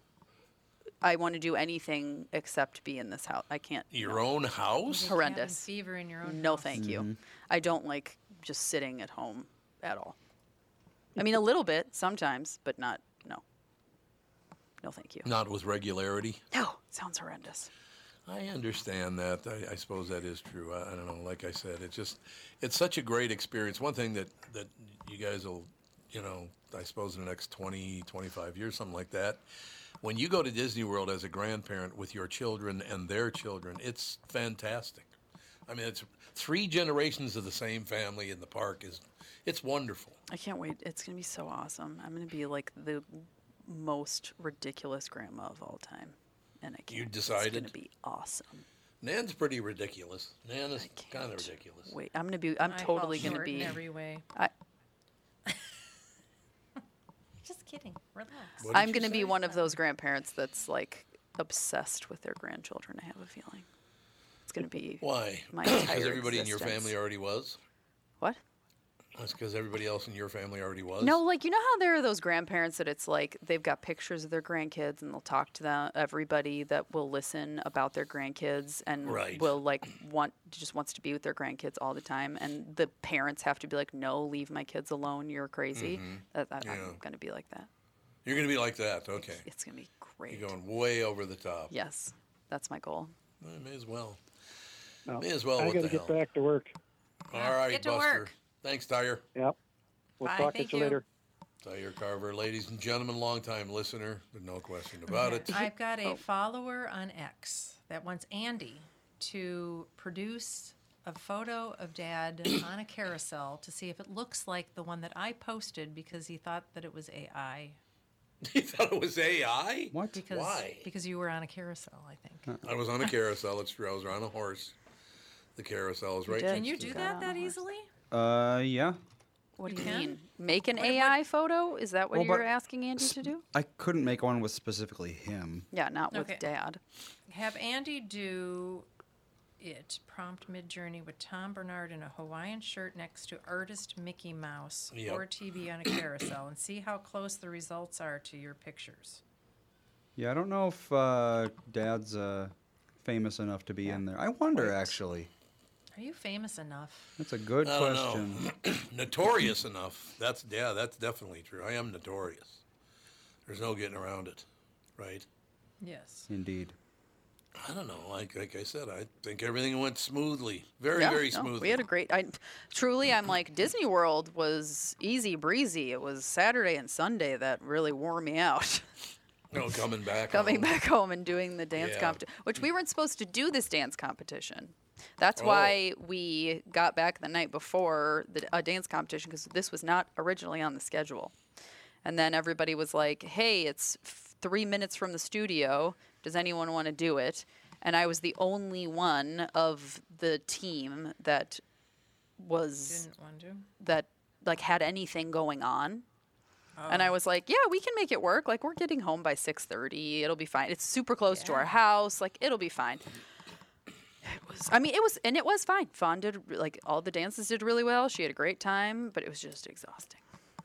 S3: I want to do anything except be in this house. I can't.
S2: Your own house?
S5: Cabin
S3: Horrendous.
S5: fever in your own
S3: No,
S5: house.
S3: thank you. I don't like just sitting at home at all. I mean, a little bit sometimes, but not, no. No, thank you.
S2: Not with regularity.
S3: No, sounds horrendous.
S2: I understand that. I, I suppose that is true. I, I don't know. Like I said, it's just, it's such a great experience. One thing that, that you guys will, you know, I suppose in the next twenty, twenty-five years, something like that, when you go to Disney World as a grandparent with your children and their children, it's fantastic. I mean, it's three generations of the same family in the park. is It's wonderful.
S3: I can't wait. It's going to be so awesome. I'm going to be like the most ridiculous grandma of all time. And I can't.
S2: You
S3: It's going
S2: decided?
S3: to be awesome.
S2: Nan's pretty ridiculous. Nan is
S3: I can't
S2: kind of ridiculous.
S3: Wait, I'm going to be, I'm
S5: I fall
S3: totally going to
S5: short
S3: be.
S5: in every way.
S3: I,
S5: Just kidding. Relax.
S2: What did
S3: I'm
S2: you
S3: going to be
S2: say?
S3: one of those grandparents that's like obsessed with their grandchildren, I have a feeling. It's going to be
S2: Why?
S3: my
S2: Because
S3: entire
S2: everybody in your
S3: existence.
S2: family already was?
S3: What?
S2: That's because everybody else in your family already was?
S3: No, like, you know how there are those grandparents that it's like they've got pictures of their grandkids and they'll talk to them, everybody that will listen about their grandkids and
S2: Right.
S3: will like want just wants to be with their grandkids all the time, and the parents have to be like, no, leave my kids alone, you're crazy.
S2: Mhm.
S3: That, that,
S2: Yeah.
S3: I'm going to be like that.
S2: You're going to be like that. Okay.
S3: It's going to be great.
S2: You're going way over the top.
S3: Yes, that's my goal.
S2: Well, may as well.
S10: No,
S2: May as well.
S10: I
S2: What
S10: got
S2: the
S10: to get
S2: hell?
S10: back to work.
S2: All right,
S5: get to
S2: Buster.
S5: work.
S2: Thanks, Dyer.
S10: Yep. We'll
S5: Bye,
S10: talk
S5: thank
S10: to you
S5: you.
S10: later.
S2: Dyer Carver, ladies and gentlemen, longtime listener, but no question about it.
S5: I've got
S3: Oh.
S5: a follower on X that wants Andy to produce a photo of Dad on a carousel to see if it looks like the one that I posted because he thought that it was A I.
S2: You thought it was A I?
S4: What?
S5: Because,
S2: Why?
S5: Because you were on a carousel, I think.
S2: I was on a carousel. It's true. I was on a horse. The carousel is right.
S3: did.
S5: Can you
S2: next
S5: do
S2: to
S5: that
S3: on
S5: that
S3: a horse.
S5: easily?
S4: Uh, yeah.
S3: What do
S5: You
S3: you
S5: can?
S3: mean? Make an
S5: What-
S3: A I photo? Is that what
S4: Well,
S3: you're
S4: but
S3: asking Andy
S4: s-
S3: to do?
S4: I couldn't make one with specifically him.
S3: Yeah, not with
S5: Okay.
S3: Dad.
S5: Have Andy do it, prompt mid-journey with Tom Bernard in a Hawaiian shirt next to artist Mickey Mouse
S2: Yep.
S5: or T B on a carousel and see how close the results are to your pictures.
S4: Yeah, I don't know if uh, Dad's uh, famous enough to be in there. I wonder, actually.
S5: Are you famous enough?
S4: That's a good
S2: I don't know.
S4: question.
S2: Notorious enough. That's yeah. That's definitely true. I am notorious. There's no getting around it, right?
S5: Yes.
S4: Indeed.
S2: I don't know. Like like I said, I think everything went smoothly. Very
S3: Yeah,
S2: very
S3: no,
S2: smoothly.
S3: we had a great. I truly, I'm like Disney World was easy breezy. It was Saturday and Sunday that really wore me out.
S2: No, coming back.
S3: Coming
S2: home.
S3: back home and doing the dance
S2: Yeah.
S3: competition, which we weren't supposed to do this dance competition. That's
S2: Oh.
S3: why we got back the night before the a dance competition because this was not originally on the schedule. And then everybody was like, "Hey, it's f- three minutes from the studio. Does anyone want to do it?" And I was the only one of the team that was
S5: Didn't want to.
S3: that like had anything going on. And I was like, "Yeah, we can make it work. Like we're getting home by six thirty. It'll be fine. It's super close to our
S5: Yeah.
S3: house. Like it'll be fine." It was I mean, it was and it was fine. Fawn did like all the dances did really well. She had a great time, but it was just exhausting.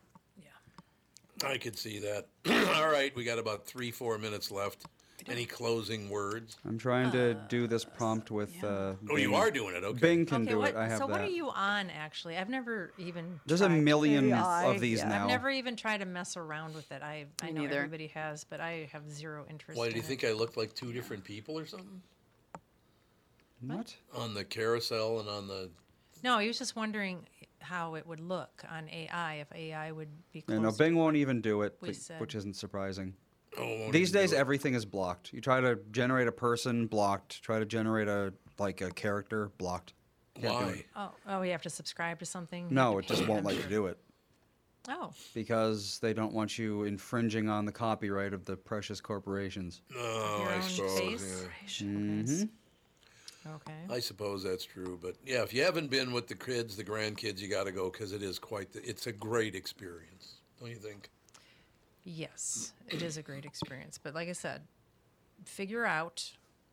S2: I could see that. All right, we got about three four minutes left. Any closing words?
S4: I'm trying to do this prompt with. Uh,
S2: Oh, you
S4: Bing.
S2: are doing it. Okay.
S4: Bing can
S5: okay,
S4: do
S5: what,
S4: it. I have
S5: so
S4: that.
S5: what are you on actually? I've never even.
S4: There's a
S5: tried to-
S4: million
S3: A I,
S4: of these
S3: yeah.
S4: now.
S5: I've never even tried to mess around with it. I I
S3: Me
S5: know
S3: neither.
S5: everybody has, but I have zero interest.
S2: Why
S5: in
S2: did you
S5: it.
S2: think I looked like two different people or something
S4: What?
S2: on the carousel and on the?
S5: No, he was just wondering how it would look on A I if A I would be close.
S4: Yeah, no,
S5: to
S4: Bing won't even do it,
S5: we
S4: whi-
S5: said.
S4: which isn't surprising.
S2: Oh, won't
S4: These
S2: even
S4: days,
S2: do it.
S4: everything is blocked. You try to generate a person, blocked. Try to generate a like a character, blocked. Can't do
S2: Why?
S4: it.
S5: Oh, oh, you have to subscribe to something. You
S4: No,
S5: have
S4: it
S5: to
S4: just
S5: pay,
S4: won't
S5: I'm
S4: let you
S5: sure.
S4: do it
S5: Oh,
S4: because they don't want you infringing on the copyright of the precious corporations.
S2: Oh,
S5: your
S2: I
S5: own
S2: suppose.
S5: face.
S2: Yeah.
S4: hmm
S5: Okay.
S2: I suppose that's true, but yeah, if you haven't been with the kids, the grandkids, you got to go because it is quite. The, it's a great experience, don't you think?
S5: Yes, it is a great experience. But like I said, figure out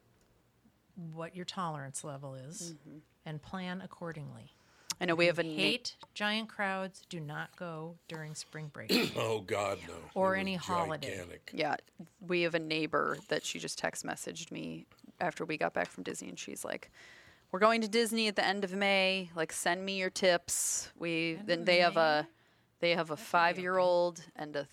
S5: what your tolerance level is and plan accordingly.
S3: I know we have a na-
S5: Hate giant crowds. Do not go during spring break.
S2: Oh God, no.
S5: Or
S2: It was
S5: any holiday.
S2: gigantic.
S3: Yeah, we have a neighbor that she just text messaged me after we got back from Disney, and she's like, "We're going to Disney at the end of May. Like, send me your tips." We
S5: End
S3: then
S5: of
S3: they have
S5: May?
S3: a they have a five-year-old and a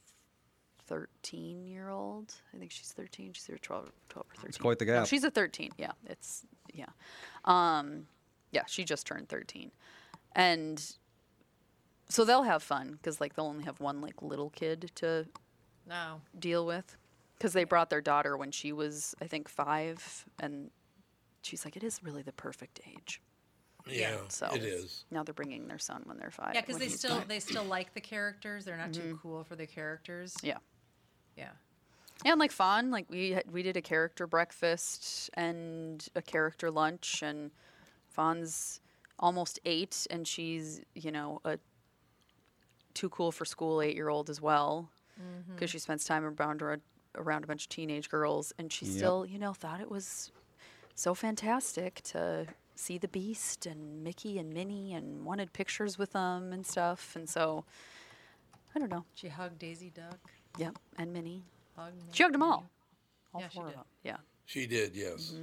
S3: thirteen-year-old. I think she's thirteen. She's either twelve, twelve or thirteen.
S4: It's quite the
S3: No,
S4: gap.
S3: she's a thirteen. Yeah, it's yeah, um, yeah. She just turned thirteen, and so they'll have fun because like they'll only have one like little kid to
S5: No.
S3: deal with because they brought their daughter when she was I think five, and she's like, it is really the perfect age.
S2: Yeah,
S3: So
S2: it is.
S3: now they're bringing their son when they're five.
S5: Yeah, because
S3: when
S5: they
S3: he's
S5: still
S3: five.
S5: they still like the characters. They're not too cool for the characters.
S3: Yeah.
S5: Yeah.
S3: And like fun, like we had- we did a character breakfast and a character lunch, and Fawn's almost eight, and she's you know a too cool for school eight year old as well, because she spends time around a, around a bunch of teenage girls, and she
S4: Yep.
S3: still you know thought it was so fantastic to see the Beast and Mickey and Minnie and wanted pictures with them and stuff. And so, I don't know.
S5: She hugged Daisy Duck.
S3: Yep, and Minnie.
S5: Hugged
S3: She hugged them
S5: Minnie.
S3: all. All
S5: Yeah, she
S3: four
S5: did.
S3: of them. Yeah.
S2: She did, yes.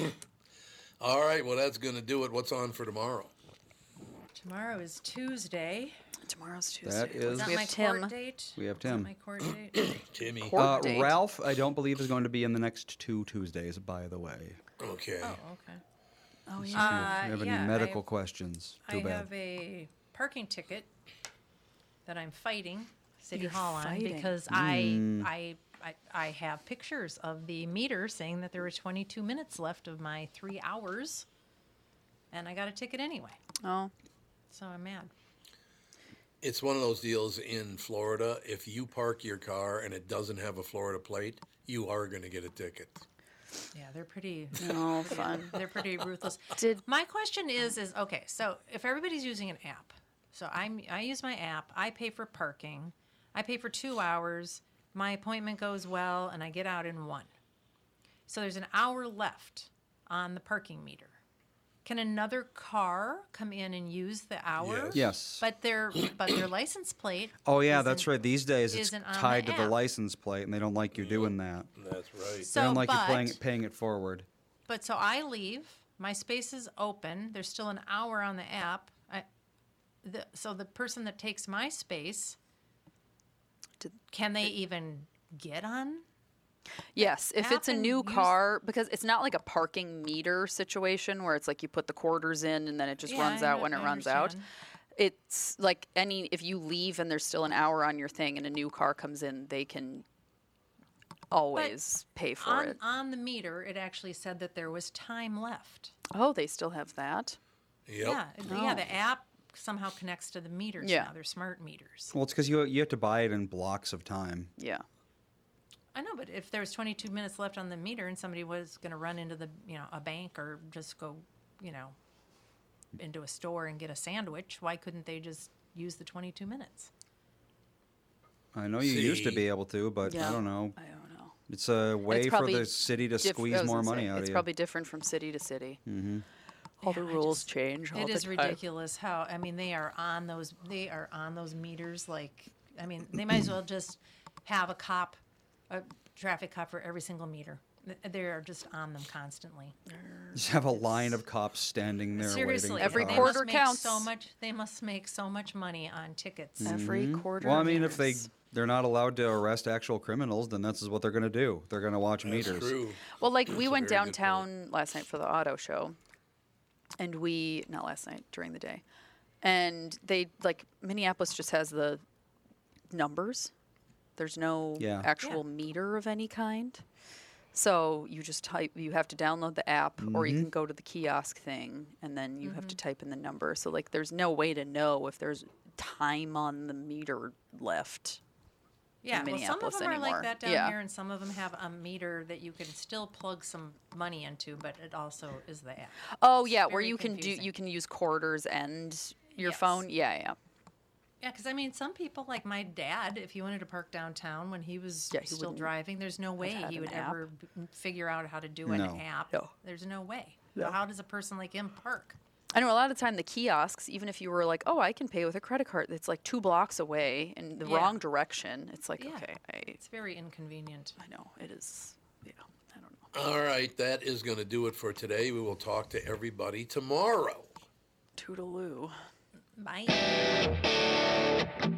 S2: All right, well, that's going to do it. What's on for tomorrow?
S5: Tomorrow is Tuesday.
S3: Tomorrow's Tuesday.
S4: That
S5: Is
S4: is.
S5: that
S3: We
S5: my
S3: have Tim.
S5: court date?
S4: We have
S5: Is that
S4: Tim.
S5: my court date?
S2: Timmy.
S3: Court
S4: Uh,
S3: date.
S4: Ralph, I don't believe, is going to be in the next two Tuesdays, by the way.
S2: Okay.
S5: Oh, okay.
S3: Oh,
S4: If
S3: yeah.
S4: you have
S5: Uh,
S4: any
S5: yeah,
S4: medical
S5: I-
S4: questions, too
S5: I
S4: bad.
S5: have a parking ticket that I'm fighting City
S3: You're
S5: Hall on
S3: fighting.
S5: because
S4: Mm.
S5: I, I I I have pictures of the meter saying that there were twenty-two minutes left of my three hours, and I got a ticket anyway.
S3: Oh,
S5: So I'm mad.
S2: It's one of those deals in Florida. If you park your car and it doesn't have a Florida plate, you are going to get a ticket.
S5: Yeah, they're pretty.
S3: no fun.
S5: They're pretty ruthless.
S3: Did
S5: My question is, is okay. So if everybody's using an app, so I'm I use my app. I pay for parking. I pay for two hours. My appointment goes well, and I get out in one. So there's an hour left on the parking meter. Can another car come in and use the hour?
S2: Yes.
S4: Yes.
S5: But their but their license plate.
S4: Oh, yeah,
S5: isn't-
S4: that's right. These days it's
S5: isn't on the
S4: tied to the
S5: app.
S4: license plate, and they don't like you doing that.
S2: That's right.
S5: So,
S4: they don't like
S5: but,
S4: you playing, paying it forward.
S5: But so I leave. My space is open. There's still an hour on the app. I, the, so the person that takes my space,
S3: Did-
S5: can they even get on?
S3: Yes, if it's a
S5: app and
S3: new
S5: use-
S3: car, because it's not like a parking meter situation where it's like you put the quarters in and then it just
S5: Yeah,
S3: runs
S5: I
S3: out
S5: know-
S3: when it
S5: I
S3: runs out.
S5: understand.
S3: It's like any, if you leave and there's still an hour on your thing and a new car comes in, they can always pay for
S5: On,
S3: it.
S5: on the meter, it actually said that there was time left.
S3: Oh, they still have that?
S2: Yep.
S5: Yeah, yeah.
S3: Oh.
S5: The app somehow connects to the meters
S3: Yeah.
S5: now. They're smart meters.
S4: Well, it's because you, you have to buy it in blocks of time.
S3: Yeah.
S5: I know, but if there was twenty-two minutes left on the meter and somebody was going to run into the, you know, a bank or just go, you know, into a store and get a sandwich, why couldn't they just use the twenty-two minutes?
S4: I know you used to
S2: See?
S4: be able to, but I
S3: Yeah.
S4: don't know.
S3: I don't know.
S4: It's a way
S3: It's
S4: for
S3: probably
S4: the city to
S3: diff- I
S4: squeeze
S3: was
S4: more
S3: gonna
S4: money
S3: say,
S4: out
S3: It's
S4: of you.
S3: probably different from city to city.
S4: Mm-hmm.
S3: All
S5: Yeah,
S3: the
S5: I
S3: rules
S5: just-
S3: change. All
S5: It
S3: the
S5: is
S3: time.
S5: ridiculous how, I mean, they are on those, they are on those meters like, I mean, they might as well just have a cop, a traffic cop for every single meter. Th- They are just on them constantly.
S4: Just have a line of cops standing there
S5: Seriously,
S4: waiting.
S3: Every
S4: for
S5: they
S4: cars.
S3: quarter
S5: must make
S3: counts.
S5: So much, they must make so much money on tickets.
S3: Every
S4: Mhm.
S3: quarter.
S4: Well, I mean, if they
S3: matters.
S4: they're not allowed to arrest actual criminals, then that's what they're going to do. They're going to watch
S2: That's
S4: meters.
S2: true.
S3: Well, like
S2: That's
S3: we
S2: a
S3: went
S2: very good point.
S3: downtown last night for the auto show, and we not last night during the day, and they like Minneapolis just has the numbers. There's no
S4: Yeah.
S3: actual meter of any kind, so you just type. You have to download the app, or you
S4: Mhm.
S3: can go to the kiosk thing, and then you have to type in the number. So like, there's no way to know if there's time on the meter left.
S5: Yeah, well, some of
S3: Minneapolis
S5: them are
S3: anymore.
S5: like that down
S3: Yeah.
S5: here, and some of them have a meter that you can still plug some money into, but it also is the app.
S3: Oh
S5: It's
S3: yeah, where
S5: very
S3: you can do
S5: confusing.
S3: you can use quarters and your
S5: Yes.
S3: phone. Yeah, yeah.
S5: Yeah, because I mean, some people like my dad, if he wanted to park downtown when he was
S3: Yeah, he
S5: still
S3: wouldn't
S5: driving, there's no way
S3: had
S5: he
S3: an
S5: would
S3: app.
S5: ever b- figure out how to do an
S4: No.
S5: app.
S3: No.
S5: There's no way. So how does a person like him park?
S3: I know a lot of the time the kiosks, even if you were like, oh, I can pay with a credit card, it's like two blocks away in the
S5: Yeah.
S3: wrong direction. It's like,
S5: Yeah.
S3: okay, I,
S5: It's very inconvenient.
S3: I know it is. Yeah, I don't know.
S2: All right, that is going to do it for today. We will talk to everybody tomorrow.
S3: Toodaloo.
S5: Bye.